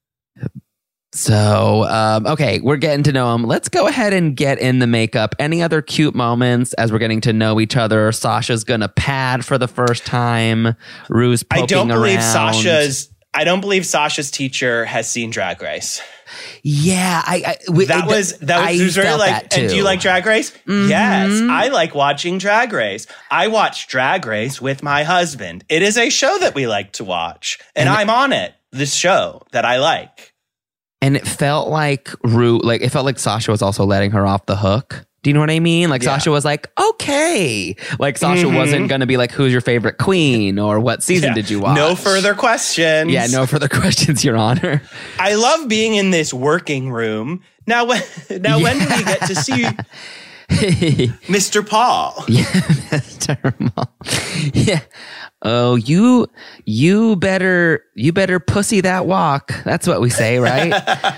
So, okay, we're getting to know them. Let's go ahead and get in the makeup. Any other cute moments as we're getting to know each other? Sasha's going to pad for the first time. Rue's poking around. I don't believe Sasha's teacher has seen Drag Race. Yeah, that was very like. And do you like Drag Race? Mm-hmm. Yes, I like watching Drag Race. I watch Drag Race with my husband. It is a show that we like to watch, and I'm on it. This show that I like, and it felt like it felt like Sasha was also letting her off the hook. Do you know what I mean? Like Sasha was like, okay. Like Sasha wasn't going to be like, who's your favorite queen or what season did you watch? No further questions. Yeah, no further questions, Your Honor. I love being in this working room. When do we get to see Mr. Paul? Yeah, Mr. Paul. Yeah. Oh, you better pussy that walk. That's what we say, right?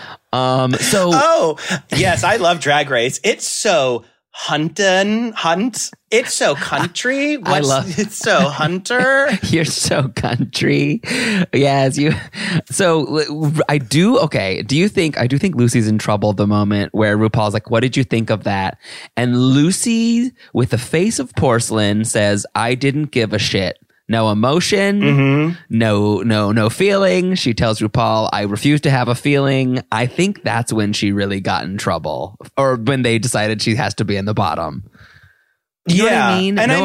Yes, I love Drag Race. It's so hunt. It's so country. It's so hunter. You're so country. Yes, you. So I do. Okay. I do think Lucy's in trouble the moment where RuPaul's like, what did you think of that? And Lucy, with a face of porcelain, says, I didn't give a shit. No emotion, no feeling. She tells RuPaul, I refuse to have a feeling. I think that's when she really got in trouble, or when they decided she has to be in the bottom. You know what I mean? And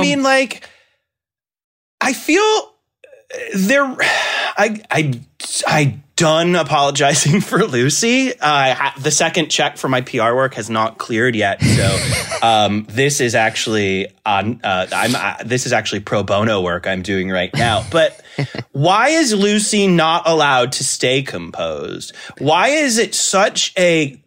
I feel there. I done apologizing for Lucy. The second check for my PR work has not cleared yet, so this is actually this is actually pro bono work I'm doing right now. But why is Lucy not allowed to stay composed? Why is it such a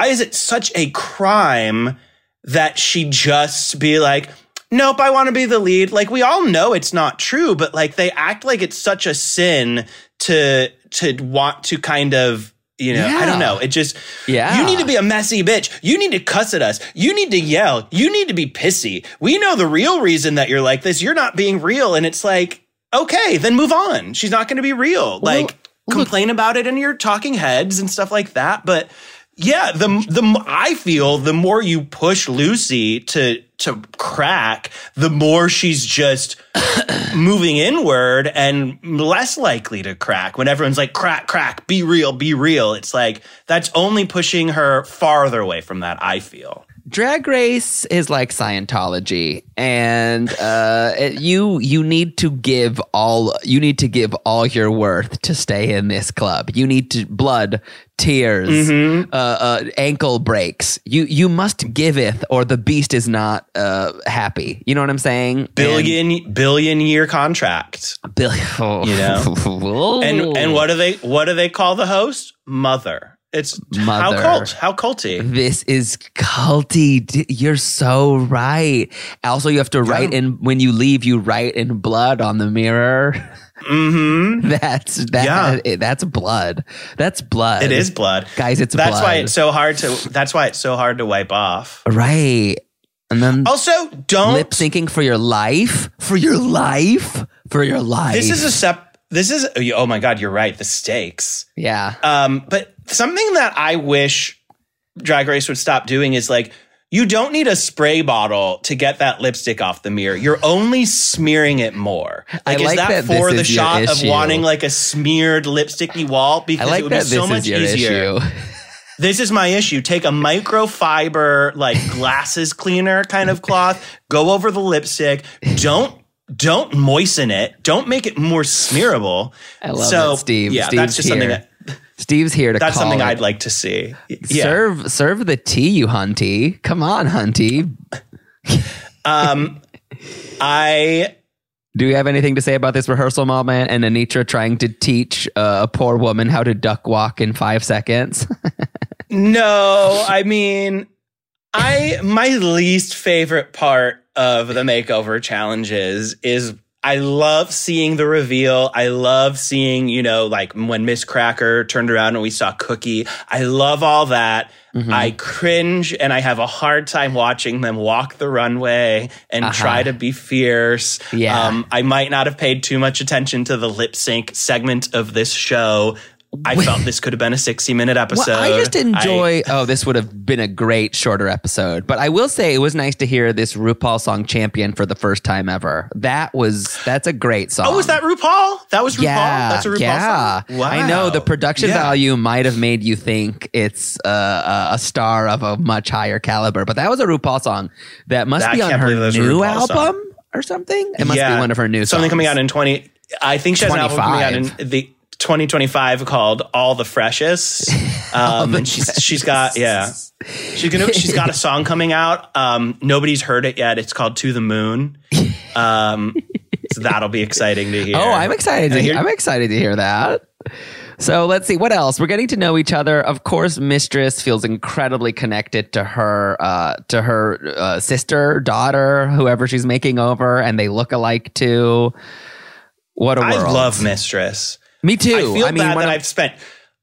crime that she just be like, nope, I want to be the lead? Like, we all know it's not true, but like they act like it's such a sin to want to kind of, I don't know. It just, you need to be a messy bitch. You need to cuss at us. You need to yell. You need to be pissy. We know the real reason that you're like this. You're not being real. And it's like, okay, then move on. She's not going to be real. Complain about it in your talking heads and stuff like that. But Yeah, I feel the more you push Lucy to crack, the more she's just moving inward and less likely to crack. When everyone's like, crack, be real. It's like, that's only pushing her farther away from that, I feel. Drag Race is like Scientology, and you need to give all your worth to stay in this club. You need to blood, tears, ankle breaks. You must giveth, or the beast is not happy. You know what I'm saying? Billion year contract. Oh. You know, and what do they call the host? Mother. It's Mother. How culty. This is culty. You're so right. Also, you have to write in, when you leave, you write in blood on the mirror. Mm-hmm. That's blood. That's blood. It is blood. Guys, it's blood. That's why it's so hard to wipe off. Right. And then also don't lip syncing for your life. This is oh my God, you're right. The stakes. Yeah. But something that I wish Drag Race would stop doing is like, you don't need a spray bottle to get that lipstick off the mirror. You're only smearing it more. Like, is that for the shot of wanting like a smeared lipsticky wall? Because it would be so much easier. This is my issue. Take a microfiber, like glasses cleaner kind of cloth, go over the lipstick. Don't moisten it. Don't make it more smearable. I love it, Steve. Yeah, Steve's that's just something that Steve's here to that's call something it. I'd like to see. Yeah. Serve the tea, you hunty. Come on, hunty. Do you have anything to say about this rehearsal moment and Anitra trying to teach a poor woman how to duck walk in 5 seconds? No, I mean, my least favorite part of the makeover challenges is I love seeing the reveal. I love seeing, like when Miss Cracker turned around and we saw Cookie. I love all that. Mm-hmm. I cringe and I have a hard time watching them walk the runway and try to be fierce. Yeah. I might not have paid too much attention to the lip sync segment of this show. I felt this could have been a 60-minute episode. Well, I just enjoy. This would have been a great shorter episode. But I will say it was nice to hear this RuPaul song "Champion" for the first time ever. That's a great song. Oh, was that RuPaul? That was RuPaul. Yeah, that's a RuPaul song. Wow. I know the production value might have made you think it's a star of a much higher caliber, but that was a RuPaul song that must be on her new album or something. It must be one of her new something songs. coming out in 20. I think she has an album coming out in the 2025 called All the Freshest. And she's got she's got a song coming out. Nobody's heard it yet. It's called To the Moon. So that'll be exciting to hear. Oh, I'm excited to hear that. So let's see what else. We're getting to know each other. Of course, Mistress feels incredibly connected to her sister, daughter, whoever she's making over, and they look alike too. What a world! I love Mistress. Me too. I feel bad that I've spent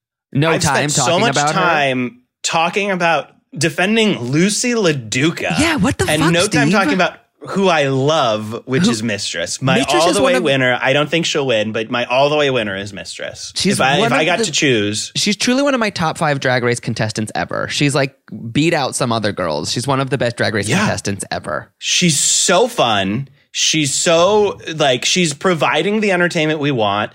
so much time talking about defending Lucy LaDuca. Yeah, what the fuck, and no Steve? time talking about who I love, which is Mistress. My all-the-way winner. I don't think she'll win, but my all-the-way winner is Mistress. If I got to choose. She's truly one of my top 5 Drag Race contestants ever. She's like beat out some other girls. She's one of the best Drag Race contestants ever. She's so fun. She's so she's providing the entertainment we want.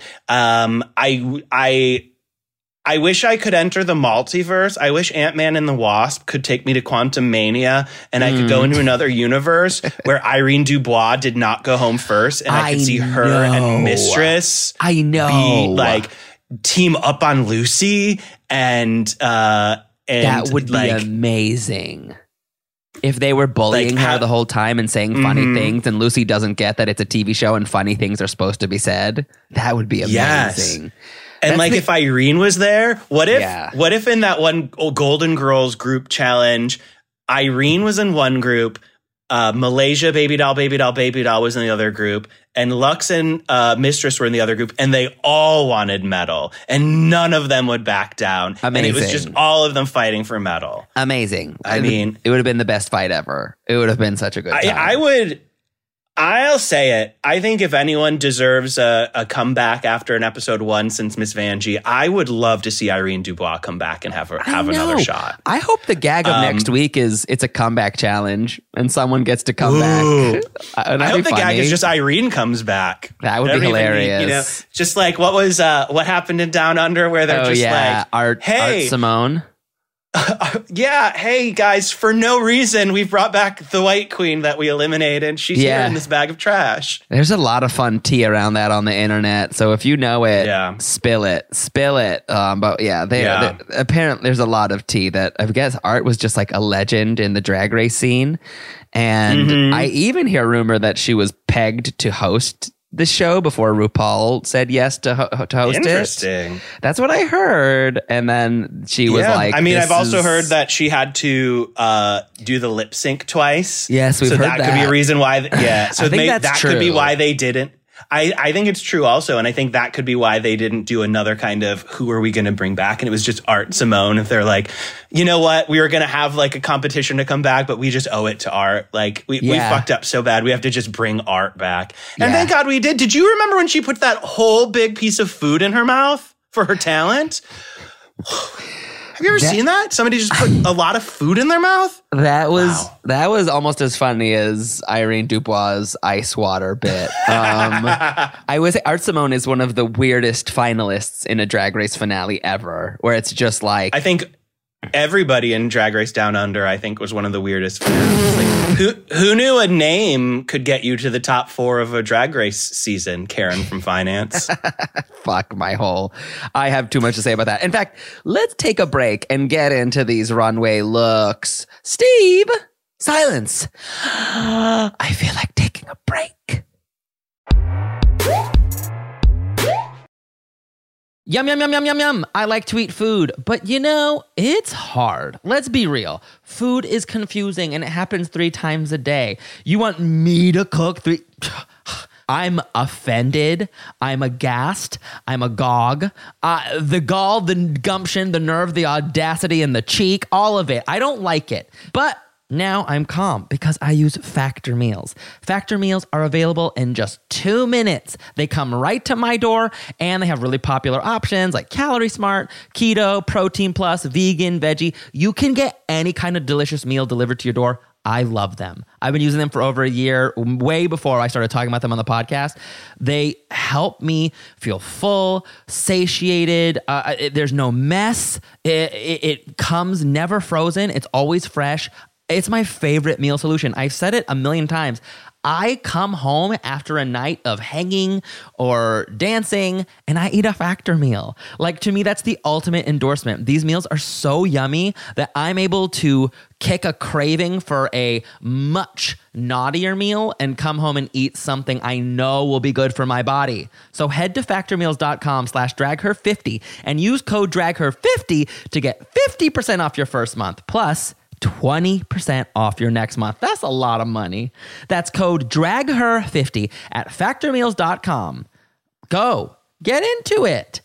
I wish I could enter the multiverse. I wish Ant-Man and the Wasp could take me to Quantum Mania and I could go into another universe where Irene Dubois did not go home first and I could see her and Mistress be team up on Lucy and that would be amazing. If they were bullying her the whole time and saying funny things and Lucy doesn't get that it's a TV show and funny things are supposed to be said, that would be amazing. Yes. And if Irene was there, what if in that one Golden Girls group challenge, Irene was in one group, Malaysia Baby Doll was in the other group, and Lux and Mistress were in the other group, and they all wanted medal, and none of them would back down. Amazing. And it was just all of them fighting for medal. Amazing. I mean, it would have been the best fight ever. It would have been such a good time. I'll say it. I think if anyone deserves a comeback after an episode 1 since Miss Vanjie, I would love to see Irene Dubois come back and have another shot. I hope the gag of next week is it's a comeback challenge and someone gets to come back. I hope the gag is just Irene comes back. That would be hilarious. Just like what happened in Down Under where they're like, Art Simone. Yeah, hey guys, for no reason, we've brought back the White Queen that we eliminated. She's here in this bag of trash. There's a lot of fun tea around that on the internet. So if you know it, spill it. But apparently there's a lot of tea that I guess Art was just like a legend in the Drag Race scene. And I even hear rumor that she was pegged to host the show before RuPaul said yes to host it. Interesting. That's what I heard. And then she was like, I mean, I've also heard that she had to do the lip sync twice. Yes, we've heard that. So that could be a reason why. So I think that could be why they didn't. I think it's true also. And I think that could be why they didn't do another kind of who are we going to bring back? And it was just Art Simone. If they're like, you know what? We were going to have like a competition to come back, but we just owe it to Art. Like we fucked up so bad. We have to just bring Art back. And thank God we did. Did you remember when she put that whole big piece of food in her mouth for her talent? Have you ever seen that? Somebody just put a lot of food in their mouth? That was almost as funny as Irene Dubois' ice water bit. I would say Art Simone is one of the weirdest finalists in a Drag Race finale ever, where it's just like... I think everybody in Drag Race Down Under, I think, was one of the weirdest finales. Like, who knew a name could get you to the top 4 of a Drag Race season, Karen from Finance? Fuck my hole. I have too much to say about that. In fact, let's take a break and get into these runway looks. Steve, silence. I feel like taking a break. Yum, yum, yum, yum, yum, yum. I like to eat food, but it's hard. Let's be real. Food is confusing and it happens 3 times a day. You want me to cook 3... I'm offended. I'm aghast. I'm agog. The gall, the gumption, the nerve, the audacity, and the cheek, all of it. I don't like it. But now I'm calm because I use Factor meals. Factor meals are available in just 2 minutes. They come right to my door and they have really popular options like Calorie Smart, Keto, Protein Plus, Vegan, Veggie. You can get any kind of delicious meal delivered to your door. I love them. I've been using them for over a year, way before I started talking about them on the podcast. They help me feel full, satiated. There's no mess. It comes never frozen. It's always fresh. It's my favorite meal solution. I've said it a million times. I come home after a night of hanging or dancing and I eat a Factor meal. Like, to me, that's the ultimate endorsement. These meals are so yummy that I'm able to kick a craving for a much naughtier meal and come home and eat something I know will be good for my body. So head to factormeals.com/dragher50 and use code dragher50 to get 50% off your first month. Plus 20% off your next month. That's a lot of money. That's code DRAGHER50 at factormeals.com. Go. Get into it.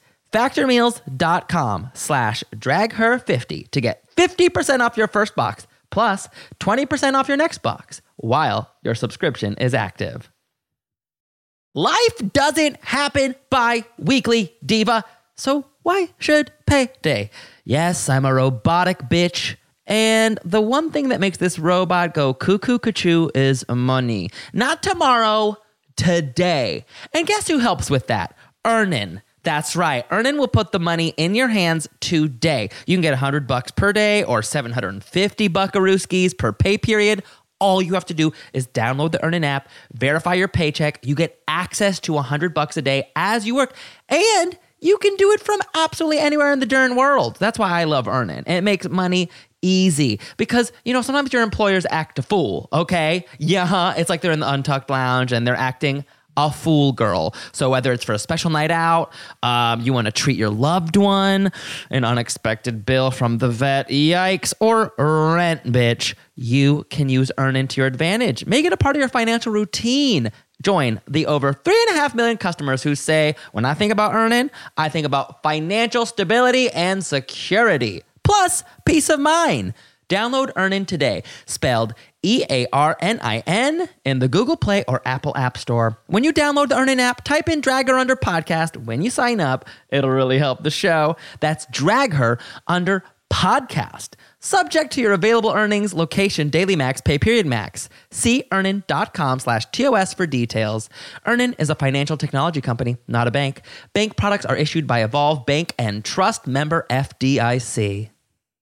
Factormeals.com/dragher50 to get 50% off your first box plus 20% off your next box while your subscription is active. Life doesn't happen bi-weekly, diva. So why should payday? Yes, I'm a robotic bitch. And the one thing that makes this robot go cuckoo cuckoo is money. Not tomorrow, today. And guess who helps with that? Earnin. That's right. Earnin will put the money in your hands today. You can get $100 per day or 750 buckarooskies per pay period. All you have to do is download the Earnin app, verify your paycheck. You get access to $100 a day as you work. And you can do it from absolutely anywhere in the darn world. That's why I love Earnin. It makes money easy because, sometimes your employers act a fool, okay? Yeah, it's like they're in the Untucked Lounge and they're acting a fool girl. So whether it's for a special night out, you want to treat your loved one, an unexpected bill from the vet, yikes, or rent, bitch, you can use Earnin to your advantage. Make it a part of your financial routine. Join the over 3.5 million customers who say, when I think about Earnin, I think about financial stability and security. Plus, peace of mind. Download Earnin today, spelled EARNIN, in the Google Play or Apple App Store. When you download the Earnin app, type in Drag Her Under Podcast. When you sign up, it'll really help the show. That's Drag Her Under Podcast. Subject to your available earnings, location, daily max, pay period max. See earnin.com/TOS for details. Earnin is a financial technology company, not a bank. Bank products are issued by Evolve Bank and Trust, member FDIC.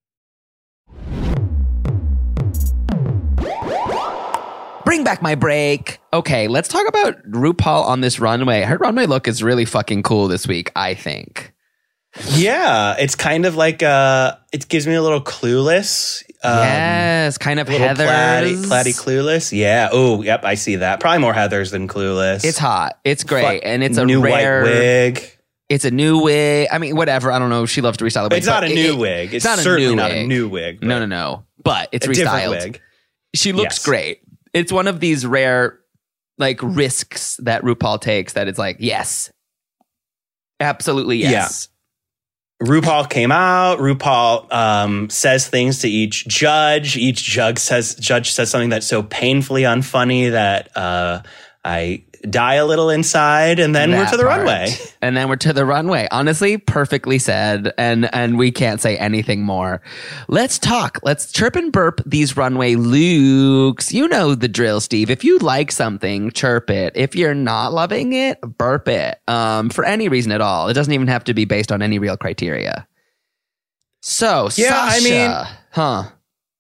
Bring back my break. Okay, let's talk about RuPaul on this runway. Her runway look is really fucking cool this week, I think. Yeah, it's kind of like it gives me a little Clueless. Yes, kind of little Heathers. platy Clueless. Yeah. Oh, yep, I see that. Probably more Heathers than Clueless. It's hot. It's great, and it's a new rare white wig. It's a new wig. I mean, whatever. I don't know. She loves to restyle the wig. It's not a new wig. It's not certainly not wig. a new wig. No. But it's a different restyled. wig. She looks Yes. great. It's one of these rare, like, risks that RuPaul takes that it's like, yes. Absolutely yes. RuPaul came out. RuPaul says things to each judge. Each judge says something that's so painfully unfunny that I die a little inside. And then we're That to the part. runway. And then we're to the runway. Honestly, perfectly said. And we can't say anything more. Let's talk. Let's chirp and burp these runway looks. You know the drill, Steve. If you like something, chirp it. If you're not loving it, burp it. For any reason at all. It doesn't even have to be based on any real criteria. So, Yeah, Sasha.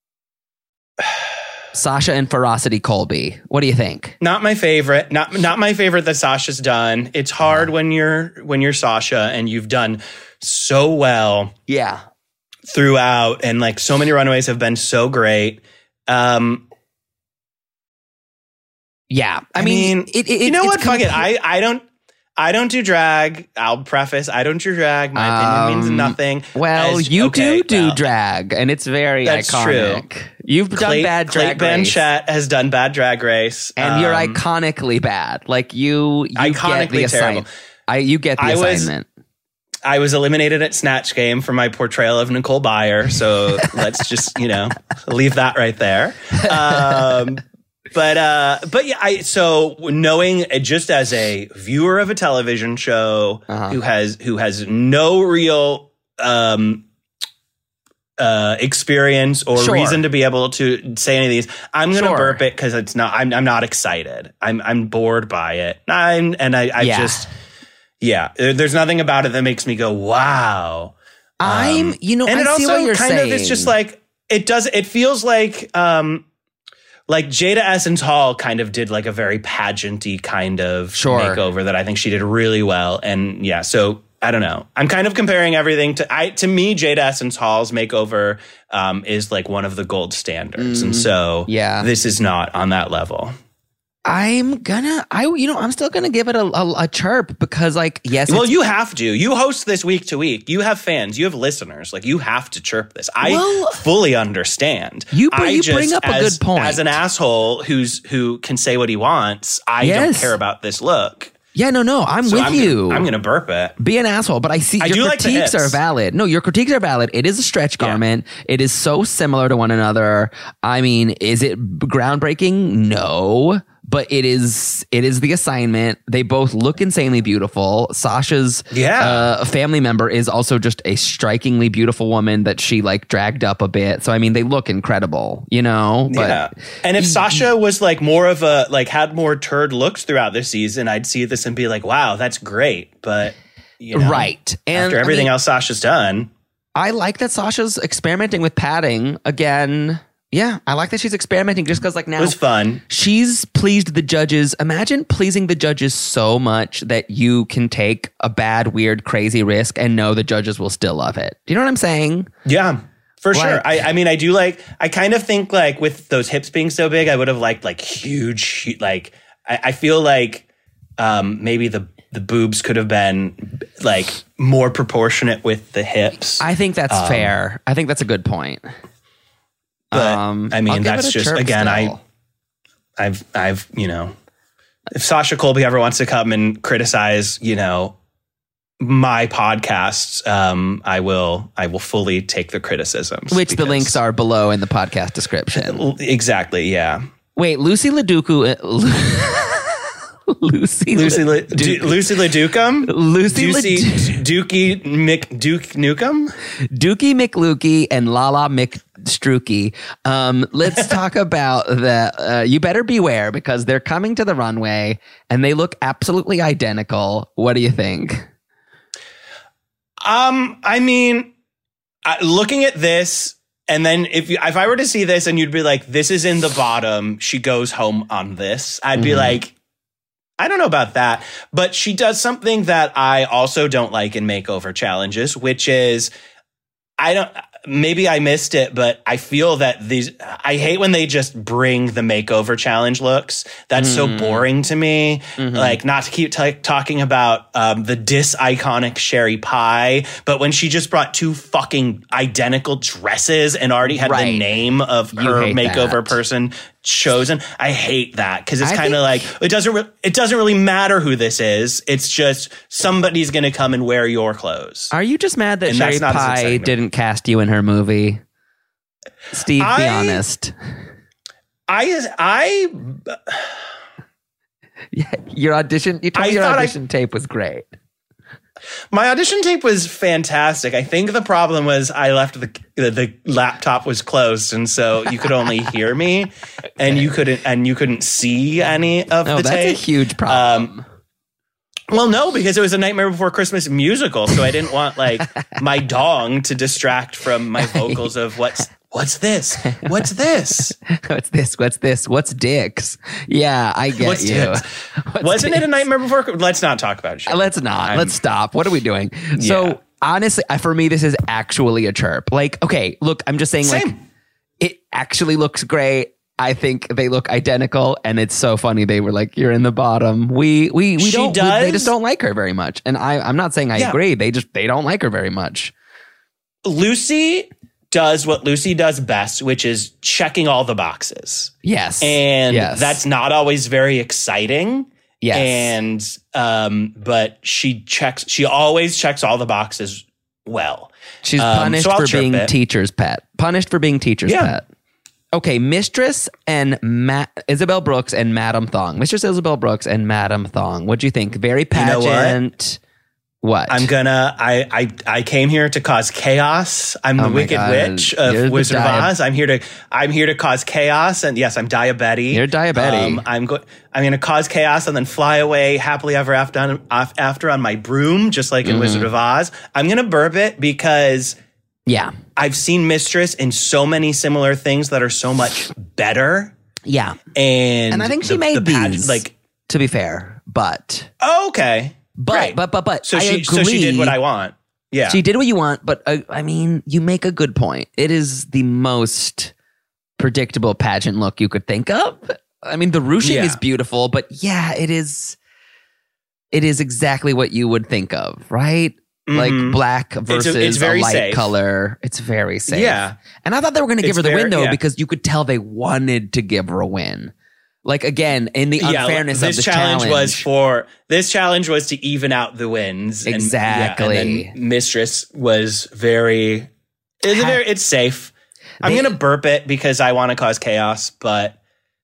Sasha and Ferocity Colby. What do you think? Not my favorite. Not my favorite that Sasha's done. It's hard when you're Sasha and you've done so well Yeah. throughout, and like so many runways have been so great. Yeah. I mean, you know it's what? Fuck it. I don't do drag. I'll preface. I don't do drag. My opinion means nothing. Well, you do drag, and it's very That's iconic. true. You've done bad drag Clayton race, Blanchett has done bad drag race, and you're iconically bad. Like you get the Iconically terrible. You get the assignment. I was eliminated at Snatch Game for my portrayal of Nicole Byer, so let's just leave that right there. But yeah, so knowing just as a viewer of a television show who has no real experience or reason to be able to say any of these, I'm gonna burp it because it's not. I'm not excited. I'm bored by it. There's nothing about it that makes me go wow. And I see also what you're kind saying. of it's just like it feels like Jada Essence Hall kind of did like a very pageanty kind of makeover that I think she did really well. And yeah, so I don't know. I'm kind of comparing everything to me, Jada Essence Hall's makeover is like one of the gold standards. And so this is not on that level. I'm still gonna give it a chirp because, like, yes. Well, you have to. You host this week to week. You have fans. You have listeners. Like, you have to chirp this. I fully understand. You bring up a good point. As an asshole who can say what he wants, I don't care about this look. Yeah, no, I'm with you. I'm gonna burp it. Be an asshole, but I see your critiques are valid. No, your critiques are valid. It is a stretch garment. It is so similar to one another. I mean, is it groundbreaking? No. But it is the assignment. They both look insanely beautiful. Sasha's family member is also just a strikingly beautiful woman that she like dragged up a bit. So I mean, they look incredible, But and if Sasha was like more of a had more turd looks throughout this season, I'd see this and be like, wow, that's great. But right, and after everything else Sasha's done, I like that Sasha's experimenting with padding again. Yeah, I like that she's experimenting just because, like, now it was fun. She's pleased the judges. Imagine pleasing the judges so much that you can take a bad, weird, crazy risk and know the judges will still love it. Do you know what I'm saying? Yeah, for sure. I mean, I do like. I kind of think like with those hips being so big, I would have liked like huge. Like I feel like maybe the boobs could have been like more proportionate with the hips. I think that's fair. I think that's a good point. But I mean, that's just again, still. I've if Sasha Colby ever wants to come and criticize, my podcasts, I will fully take the criticisms. Which the links are below in the podcast description. Exactly. Yeah. Wait, Lucy Leducu. Lucy Lucy Leducum? Dookie McDuke-Nukem? Dookie McLukey and Lala McStrooky. Let's talk about that. You better beware because they're coming to the runway and they look absolutely identical. What do you think? I mean, looking at this, and then if I were to see this and you'd be like, this is in the bottom, she goes home on this, I'd be like, I don't know about that. But she does something that I also don't like in makeover challenges, which is maybe I missed it, but I feel that I hate when they just bring the makeover challenge looks. That's so boring to me. Like, not to keep talking about the iconic Sherry Pie, but when she just brought 2 fucking identical dresses and already had the name of her makeover person chosen. I hate that because it's kind of like it doesn't really matter who this is. It's just somebody's going to come and wear your clothes. Are you just mad that Sherry Pie didn't cast you in her movie? Steve, be honest. Your audition. You told me your audition tape was great. My audition tape was fantastic. I think the problem was I left the laptop was closed, and so you could only hear me, and you couldn't see any of the tape. That's a huge problem. Well, no, because it was a Nightmare Before Christmas musical, so I didn't want like my dong to distract from my vocals of what's this? What's this? What's this? What's dicks? Yeah, I get you. Wasn't it a Nightmare Before? Let's not talk about it. Let's not. Let's stop. What are we doing? Yeah. So honestly, for me, this is actually a chirp. Like, okay, look, I'm just saying, like, it actually looks great. I think they look identical, and it's so funny. They were like, "You're in the bottom." They just don't like her very much, and I'm not saying I agree. They don't like her very much. Lucy does what Lucy does best, which is checking all the boxes. Yes. And that's not always very exciting. Yes. And, but she always checks all the boxes well. She's punished for being teacher's pet. Pet. Okay, Mistress and Isabel Brooks and Madame Thong. Mistress Isabel Brooks and Madame Thong. What'd you think? Very pageant. You know what? I came here to cause chaos. I'm the Wicked Witch of Wizard of Oz. I'm here to cause chaos. And yes, I'm diabetic. You're diabetic. I'm going to cause chaos and then fly away happily ever after on my broom, just like in Wizard of Oz. I'm going to burp it because I've seen Mistress in so many similar things that are so much better. Yeah. And I think she made these, to be fair, but. Oh, okay. But so she did what I want. Yeah, she did what you want. But I mean, you make a good point. It is the most predictable pageant look you could think of. I mean, the ruching is beautiful, but it is exactly what you would think of, right? Like black versus it's very a light safe color. It's very safe. Yeah, and I thought they were going to give her the win though, because you could tell they wanted to give her a win. Like, again, in the unfairness of the challenge. This challenge was to even out the wins. Exactly. And then Mistress was it's safe. I'm going to burp it because I want to cause chaos, but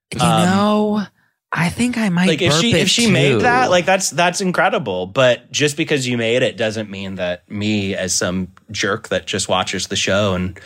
I think I might burp it if she made that, like that's incredible. But just because you made it doesn't mean that me as some jerk that just watches the show and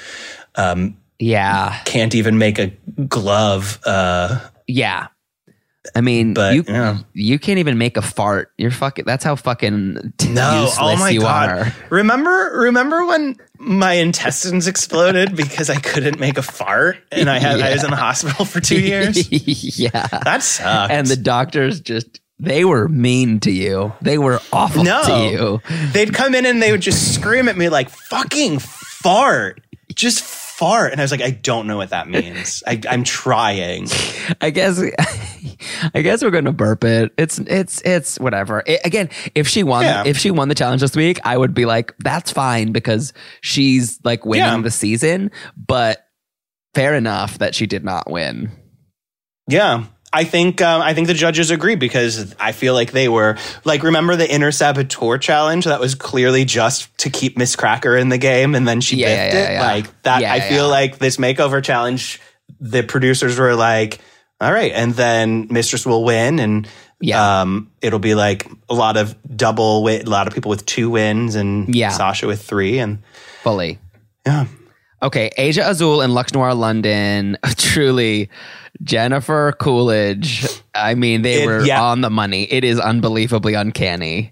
can't even make a glove yeah. I mean, you can't even make a fart. You're fucking. That's how fucking useless you are. Remember when my intestines exploded because I couldn't make a fart and I was in the hospital for 2 years? Yeah. That sucked. And the doctors they were mean to you. They were awful to you. They'd come in and they would just scream at me like, fucking fart. Just fart. And I was like, I don't know what that means. I'm trying. I guess we're going to burp it. It's whatever. Again, if she won the challenge this week, I would be like, that's fine because she's like winning the season, but fair enough that she did not win. Yeah. I think the judges agree because I feel like they were like, remember the Inner Saboteur challenge that was clearly just to keep Miss Cracker in the game and then she biffed it like that. I feel like this makeover challenge, the producers were like, all right, and then Mistress will win and it'll be like a lot of double win, a lot of people with 2 wins and Sasha with 3 and fully. Yeah. Okay, Asia Azul and Lux Noir London, truly. Jennifer Coolidge, I mean, they were on the money. It is unbelievably uncanny.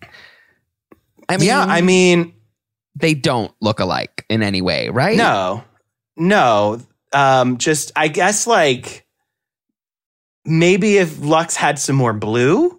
I mean, they don't look alike in any way, right? No. Just, I guess, like, maybe if Lux had some more blue.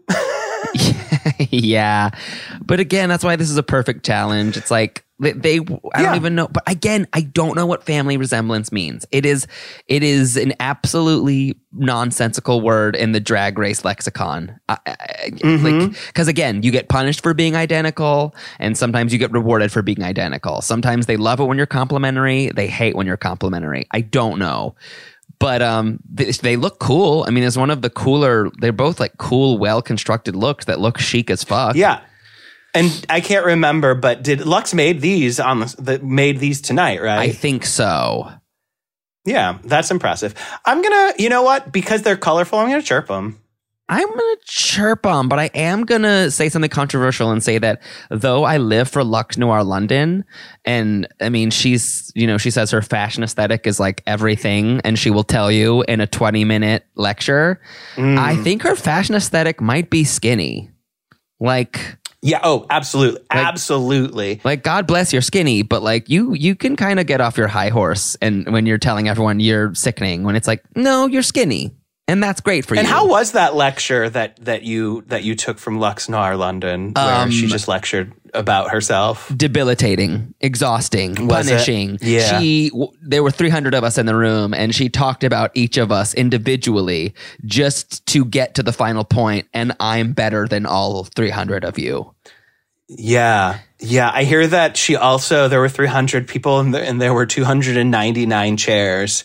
Yeah. But again, that's why this is a perfect challenge. It's like, I don't even know. But again, I don't know what family resemblance means. It is an absolutely nonsensical word in the Drag Race lexicon. Because again, you get punished for being identical, and sometimes you get rewarded for being identical. Sometimes they love it when you're complimentary. They hate when you're complimentary. I don't know. But they look cool. I mean, it's one of the cooler. They're both like cool, well-constructed looks that look chic as fuck. Yeah. And I can't remember, but did Lux made these made these tonight, right? I think so. Yeah, that's impressive. I'm gonna, you know what? Because they're colorful, I'm gonna chirp them. I'm gonna chirp them, but I am gonna say something controversial and say that though I live for Lux Noir London, and I mean she says her fashion aesthetic is like everything, and she will tell you in a 20-minute lecture. I think her fashion aesthetic might be skinny, like. Yeah. Oh, absolutely. Absolutely. Like, God bless you're skinny, but like you can kind of get off your high horse and when you're telling everyone you're sickening when it's like, no, you're skinny. And that's great for you. And how was that lecture that you took from Lux Noir London where she just lectured about herself? Debilitating, exhausting, was punishing. It? Yeah. There were 300 of us in the room and she talked about each of us individually just to get to the final point. And I'm better than all 300 of you. Yeah. Yeah. I hear that there were 300 people and there were 299 chairs.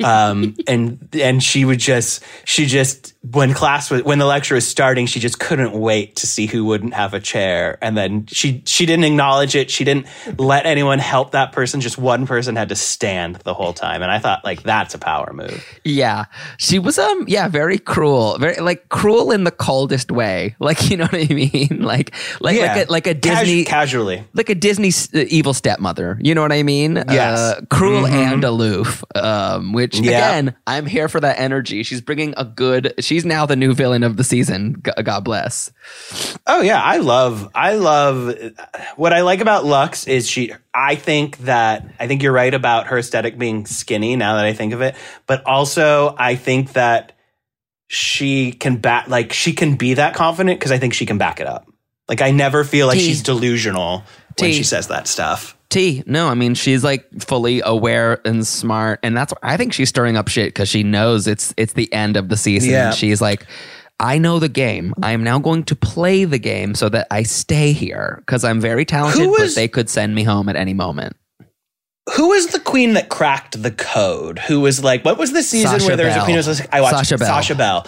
And she just, when the lecture was starting, she just couldn't wait to see who wouldn't have a chair. And then she didn't acknowledge it. She didn't let anyone help that person. Just one person had to stand the whole time. And I thought like, that's a power move. Yeah. She was, very cruel, very like cruel in the coldest way. Like, you know what I mean? Like a Disney, casually, like a Disney evil stepmother. You know what I mean? Yes. Cruel and aloof, which again, I'm here for that energy. She's bringing she's now the new villain of the season. God bless. Oh yeah. I love what I like about Lux is I think you're right about her aesthetic being skinny now that I think of it, but also I think that she can be that confident because I think she can back it up. Like I never feel like she's delusional when she says that stuff. No, I mean, she's like fully aware and smart. And I think she's stirring up shit because she knows it's the end of the season. Yeah. And she's like, I know the game. I am now going to play the game so that I stay here because I'm very talented, but they could send me home at any moment. Who was the queen that cracked the code? Who was like, what was the season where there was a queen who was like, I watched Sasha Bell.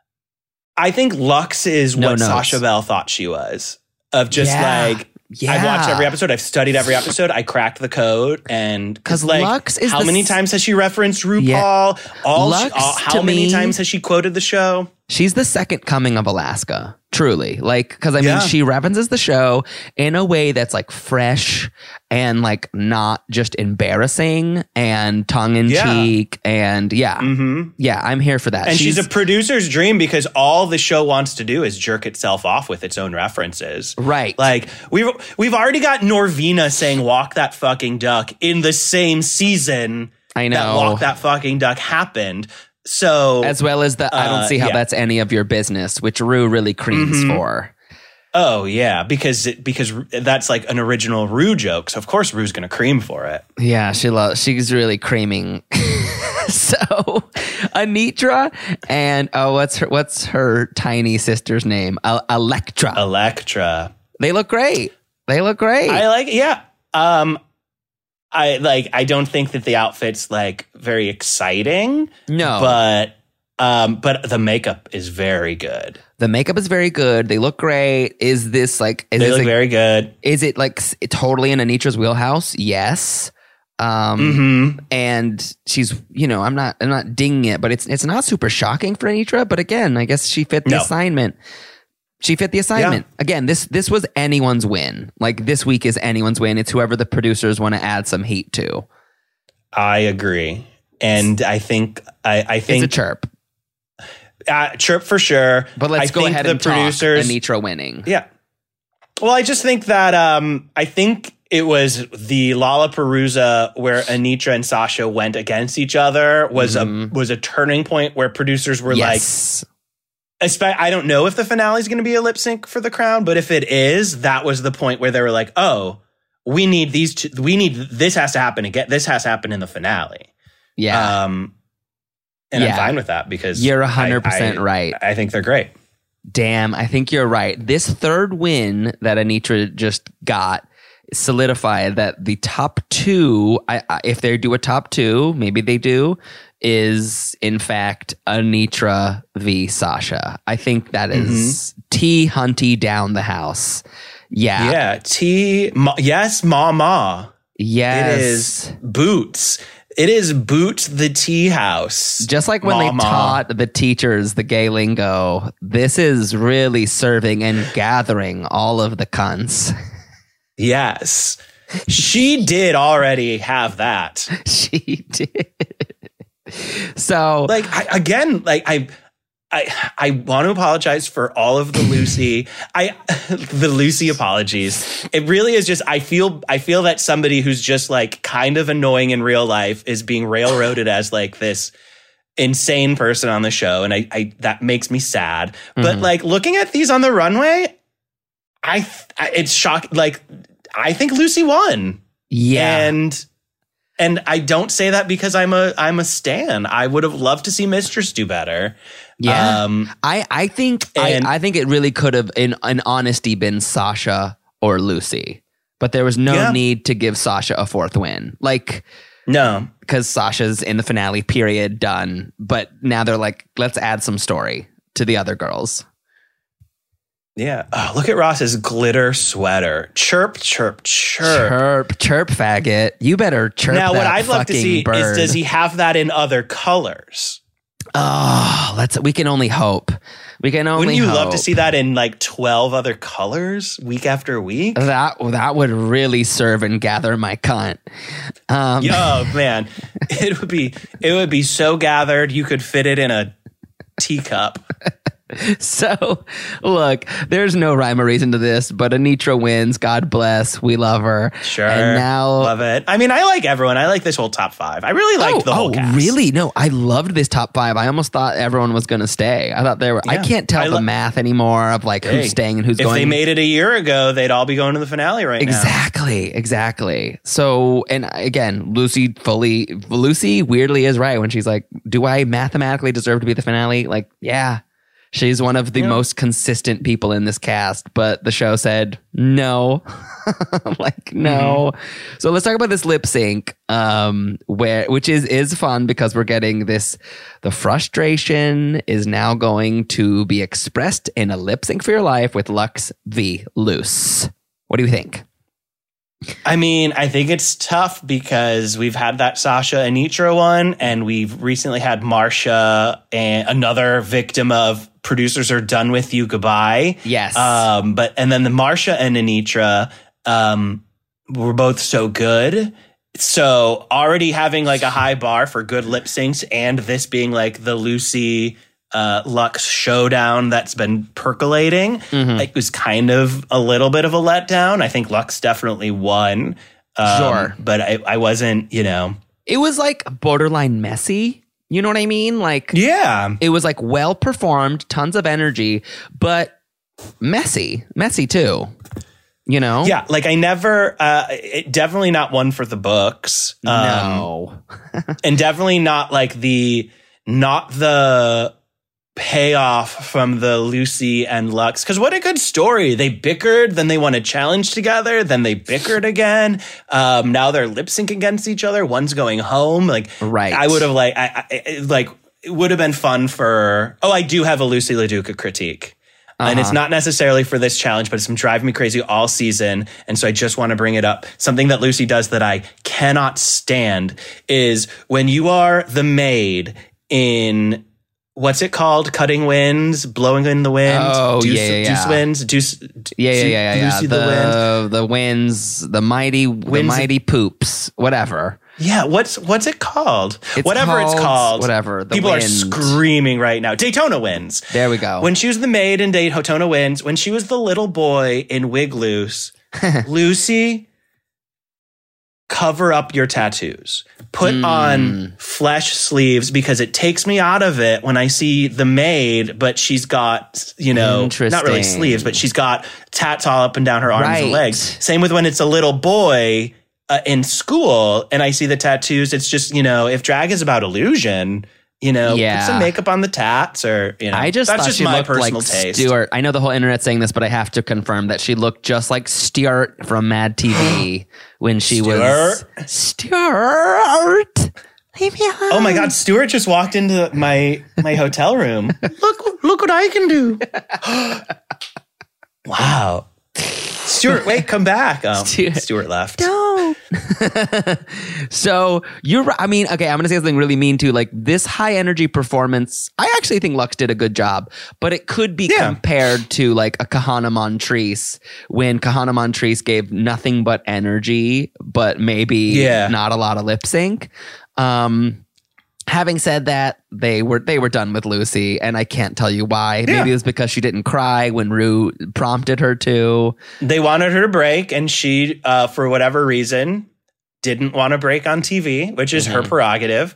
I think Lux is what Sasha Bell thought she was. Of just I've watched every episode. I've studied every episode. I cracked the code. And because like, Lux is how many times has she referenced RuPaul? How many times has she quoted the show? She's the second coming of Alaska, truly. Like, because I mean, she references the show in a way that's like fresh and like not just embarrassing and tongue in cheek. And I'm here for that. And she's a producer's dream because all the show wants to do is jerk itself off with its own references. Right. Like we've already got Norvina saying "Walk That Fucking Duck" in the same season. I know that "Walk That Fucking Duck" happened. So as well as I don't see how that's any of your business, which Rue really creams for. Oh yeah, because that's like an original Rue joke. So of course Rue's going to cream for it. Yeah, she's really creaming. So Anitra and what's her tiny sister's name? Electra. Electra. They look great. I like I don't think that the outfit's like very exciting. No. But But the makeup is very good. The makeup is very good. They look great. Is this like? Is They this look like, very good. Is it like totally in Anitra's wheelhouse? Yes. And she's, I'm not dinging it, but it's not super shocking for Anitra. But again, I guess she fit the assignment. She fit the assignment. Yeah. Again, this was anyone's win. Like this week is anyone's win. It's whoever the producers want to add some heat to. I agree, and I think it's a chirp. Chirp for sure. But let's go ahead and talk Anitra winning. Yeah. Well, I just think that I think it was the Lollapalooza where Anitra and Sasha went against each other was a turning point where producers were like, I don't know if the finale is going to be a lip sync for the crown, but if it is, that was the point where they were like, oh, we need these two, this has to happen again. This has to happen in the finale. Yeah. I'm fine with that because you're 100% right. I think they're great. Damn, I think you're right. This third win that Anitra just got solidified that the top two, if they do a top two, maybe they do, is in fact Anitra v. Sasha. I think that is T Hunty down the house. Yeah. Yeah. Yes, mama. Yes. It is Boots. It is Boot the Tea House. Just like when they taught the teachers the gay lingo, this is really serving and gathering all of the cunts. Yes. She did already have that. She did. So, I want to apologize for all of the Lucy. The Lucy apologies. It really is just I feel that somebody who's just like kind of annoying in real life is being railroaded as like this insane person on the show, and I that makes me sad. But like looking at these on the runway, it's shocking. Like I think Lucy won. Yeah, and I don't say that because I'm a stan. I would have loved to see Mistress do better. Yeah, I think it really could have, in honesty, been Sasha or Lucy, but there was no need to give Sasha a fourth win. Like, no, because Sasha's in the finale. Period. Done. But now they're like, let's add some story to the other girls. Yeah. Oh, look at Ross's glitter sweater. Chirp, chirp, chirp. Chirp, chirp, faggot. You better chirp. Now, what I'd love to see bird. is, does he have that in other colors? Oh, we can only hope. We can only Wouldn't you hope. love to see that in like 12 other colors week after week? That would really serve and gather my cunt. Oh man, it would be so gathered you could fit it in a teacup. So, look, there's no rhyme or reason to this, but Anitra wins. God bless. We love her. Sure. And now, love it. I mean, I like everyone. I like this whole top five. I really liked the whole cast. Really? No, I loved this top five. I almost thought everyone was going to stay. I thought they were. Yeah. I can't tell the math anymore of like who's staying and who's going. If they made it a year ago, they'd all be going to the finale right now. Exactly. So, and again, Lucy weirdly is right when she's like, do I mathematically deserve to be the finale? Like, yeah. She's one of the most consistent people in this cast, but the show said no. No. So let's talk about this lip sync, which is fun because we're getting this. The frustration is now going to be expressed in a lip sync for your life with Lux v. Luce. What do you think? I mean, I think it's tough because we've had that Sasha Anitra one, and we've recently had Marcia, and another victim of producers are done with you, goodbye. Yes. And then the Marcia and Anitra were both so good. So already having like a high bar for good lip syncs, and this being like the Lucy Lux showdown that's been percolating, it was kind of a little bit of a letdown. I think Lux definitely won. Sure. But I wasn't, It was like borderline messy. You know what I mean? Like, yeah, it was like well performed, tons of energy, but messy too. Yeah, like I never, definitely not one for the books. No. And definitely not like not the payoff from the Lucy and Lux, because what a good story. They bickered, then they won a challenge together, then they bickered again. Now they're lip sync against each other. One's going home. Like, right. I would have like it would have been fun for, I do have a Lucy LaDuca critique. And it's not necessarily for this challenge, but it's been driving me crazy all season. And so I just want to bring it up. Something that Lucy does that I cannot stand is when you are the maid in, what's it called? Cutting Winds, Blowing in the Wind. Oh, Deuce Winds. Yeah. The winds, the mighty poops, whatever. Yeah, what's it called? It's Whatever. The People wind. are screaming right now. Daytona Winds. There we go. When she was the maid in Daytona Winds, when she was the little boy in Wig Loose, Lucy, cover up your tattoos. Put on flesh sleeves because it takes me out of it when I see the maid, but she's got, not really sleeves, but she's got tats all up and down her arms and legs. Same with when it's a little boy in school and I see the tattoos. It's just, if drag is about illusion, put some makeup on the tats or, I just that's thought just she my looked personal like taste. Stuart. I know the whole internet's saying this, but I have to confirm that she looked just like Stuart from Mad TV when she was Stuart. Leave me alone. Oh my God, Stuart just walked into my hotel room. Look what I can do. Wow. Stuart, wait, come back. Stuart left. No. So okay, I'm going to say something really mean too. Like this high energy performance, I actually think Lux did a good job, but it could be compared to like a Kahana Montrese when Kahana Montrese gave nothing but energy, but maybe not a lot of lip sync. Having said that, they were done with Lucy, and I can't tell you why. Yeah. Maybe it was because she didn't cry when Rue prompted her to. They wanted her to break, and she, for whatever reason, didn't want to break on TV, which is her prerogative.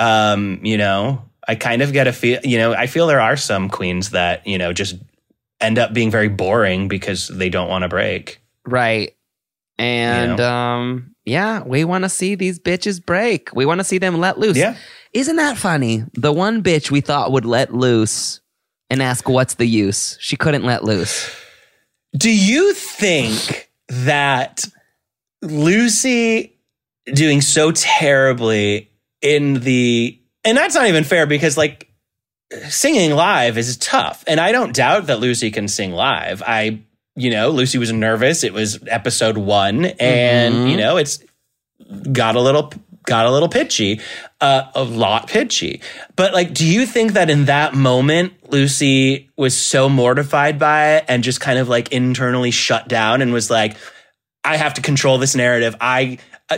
I kind of get a feel. I feel there are some queens that just end up being very boring because they don't want to break. Right. And we want to see these bitches break. We want to see them let loose. Yeah. Isn't that funny? The one bitch we thought would let loose and ask what's the use, she couldn't let loose. Do you think that Lucy doing so terribly and that's not even fair because like singing live is tough. And I don't doubt that Lucy can sing live. Lucy was nervous. It was episode 1 and, it's got a little pitchy, a lot pitchy. But like, do you think that in that moment, Lucy was so mortified by it and just kind of like internally shut down and was like, I have to control this narrative. I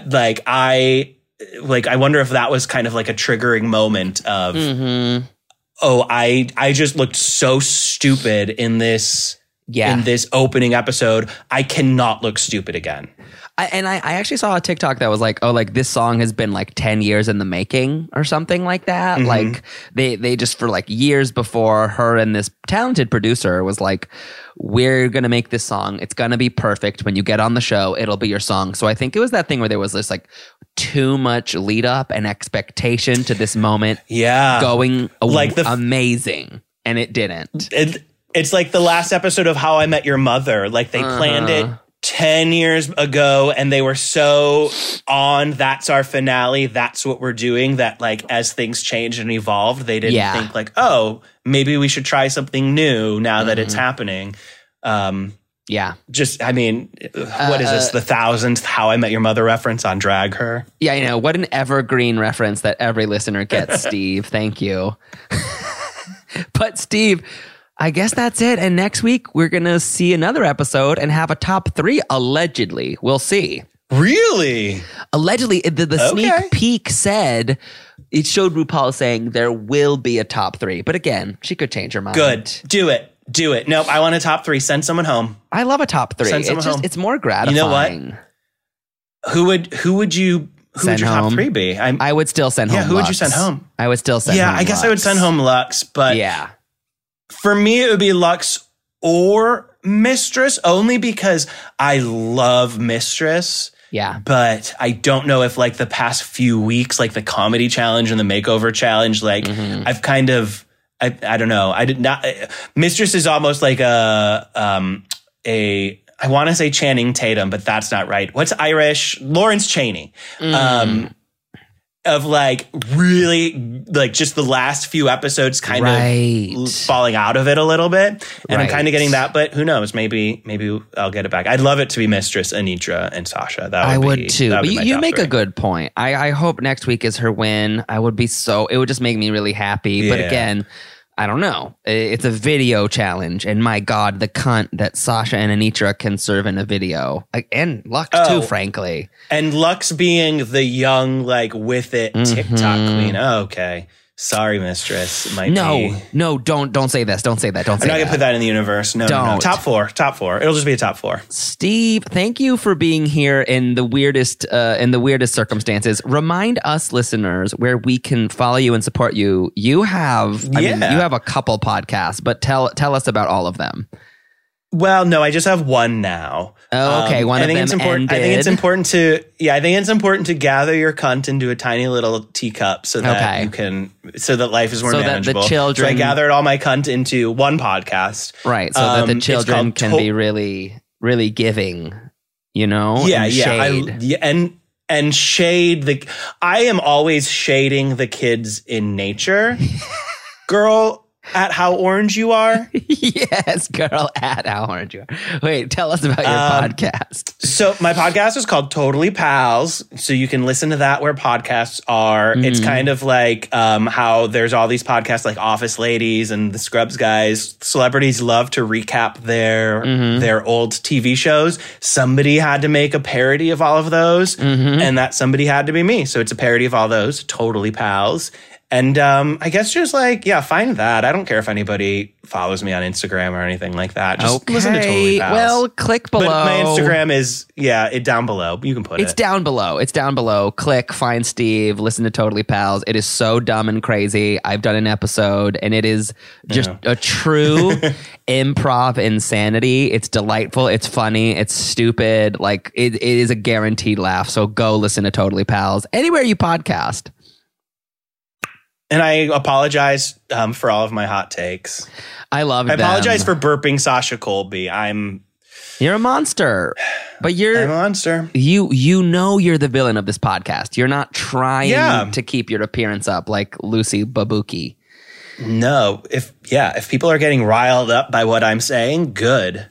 wonder if that was kind of like a triggering moment of, I just looked so stupid in this opening episode. I cannot look stupid again. I actually saw a TikTok that was like, this song has been like 10 years in the making or something like that. Like they just for like years before, her and this talented producer was like, we're going to make this song. It's going to be perfect. When you get on the show, it'll be your song. So I think it was that thing where there was this like too much lead up and expectation to this moment going like amazing. And it didn't. It's like the last episode of How I Met Your Mother. Like they planned it 10 years ago and they were so on, that's our finale, that's what we're doing, that like as things changed and evolved, they didn't think like, maybe we should try something new now that it's happening. What is this, the 1000th How I Met Your Mother reference on Drag Her? Yeah, I know. What an evergreen reference that every listener gets, Steve. Thank you. But Steve, I guess that's it. And next week, we're going to see another episode and have a top 3, allegedly. We'll see. Really? Allegedly, the sneak peek said, it showed RuPaul saying there will be a top 3. But again, she could change her mind. Good. Do it. Nope, I want a top 3. Send someone home. I love a top 3. Send someone home. It's more gratifying. You know what? Who would your top 3 be? I would still send home Lux. Who would you send home? I would still send home I guess Lux. I would send home Lux, but for me, it would be Lux or Mistress, only because I love Mistress. Yeah. But I don't know if like the past few weeks, like the comedy challenge and the makeover challenge, like I've kind of, I don't know. I did not, Mistress is almost like I want to say Channing Tatum, but that's not right. What's Irish? Lawrence Chaney. of like really like just the last few episodes kind of falling out of it a little bit. And I'm kind of getting that, but who knows? Maybe I'll get it back. I'd love it to be Mistress, Anitra, and Sasha. I would too. But you make a good point. I hope next week is her win. It would just make me really happy. Yeah. But again, I don't know. It's a video challenge, and my God, the cunt that Sasha and Anitra can serve in a video, and Lux too, frankly. And Lux being the young, like with it TikTok queen. Oh, okay. Sorry, Mistress. No, don't say this. Don't say that. Don't say that. I'm not gonna put that in the universe. No. Top four. It'll just be a top 4. Steve, thank you for being here in the weirdest circumstances. Remind us listeners where we can follow you and support you. You have a couple podcasts, but tell us about all of them. Well, no, I just have one now. Oh, okay. I think it's important to gather your cunt into a tiny little teacup so that life is more manageable. That the children, so I gathered all my cunt into one podcast. Right. So that the children can be really, really giving, Shade. And shade I am always shading the kids in nature. Girl, at How Orange You Are? Yes, girl, at How Orange You Are. Wait, tell us about your podcast. So my podcast is called Totally Pals. So you can listen to that where podcasts are. It's kind of like how there's all these podcasts like Office Ladies and the Scrubs guys. Celebrities love to recap their old TV shows. Somebody had to make a parody of all of those. And that somebody had to be me. So it's a parody of all those. Totally Pals. And I guess just find that. I don't care if anybody follows me on Instagram or anything like that. Just listen to Totally Pals. Well, click below. But my Instagram is, it's down below. You can put it. It's down below. It's down below. Click, find Steve, listen to Totally Pals. It is so dumb and crazy. I've done an episode, and it is just a true improv insanity. It's delightful. It's funny. It's stupid. Like, it is a guaranteed laugh. So go listen to Totally Pals anywhere you podcast. And I apologize for all of my hot takes. I apologize for burping Sasha Colby. You're a monster. But I'm a monster. You know you're the villain of this podcast. You're not trying to keep your appearance up like Lucy Babuki. No. If people are getting riled up by what I'm saying, good.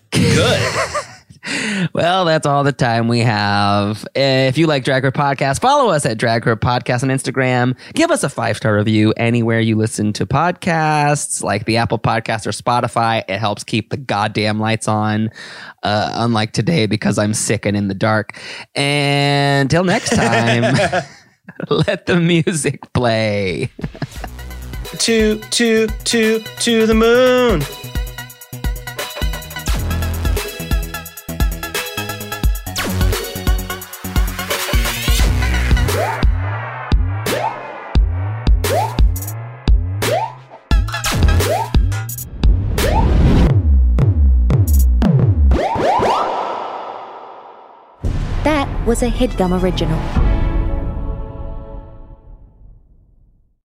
Well, that's all the time we have. If you like Drag Her Podcast, follow us at Drag Her Podcast on Instagram. Give us a 5-star review anywhere you listen to podcasts, like the Apple Podcast or Spotify. It helps keep the goddamn lights on, unlike today because I'm sick and in the dark. And till next time, let the music play. To the moon. Was a HeadGum original.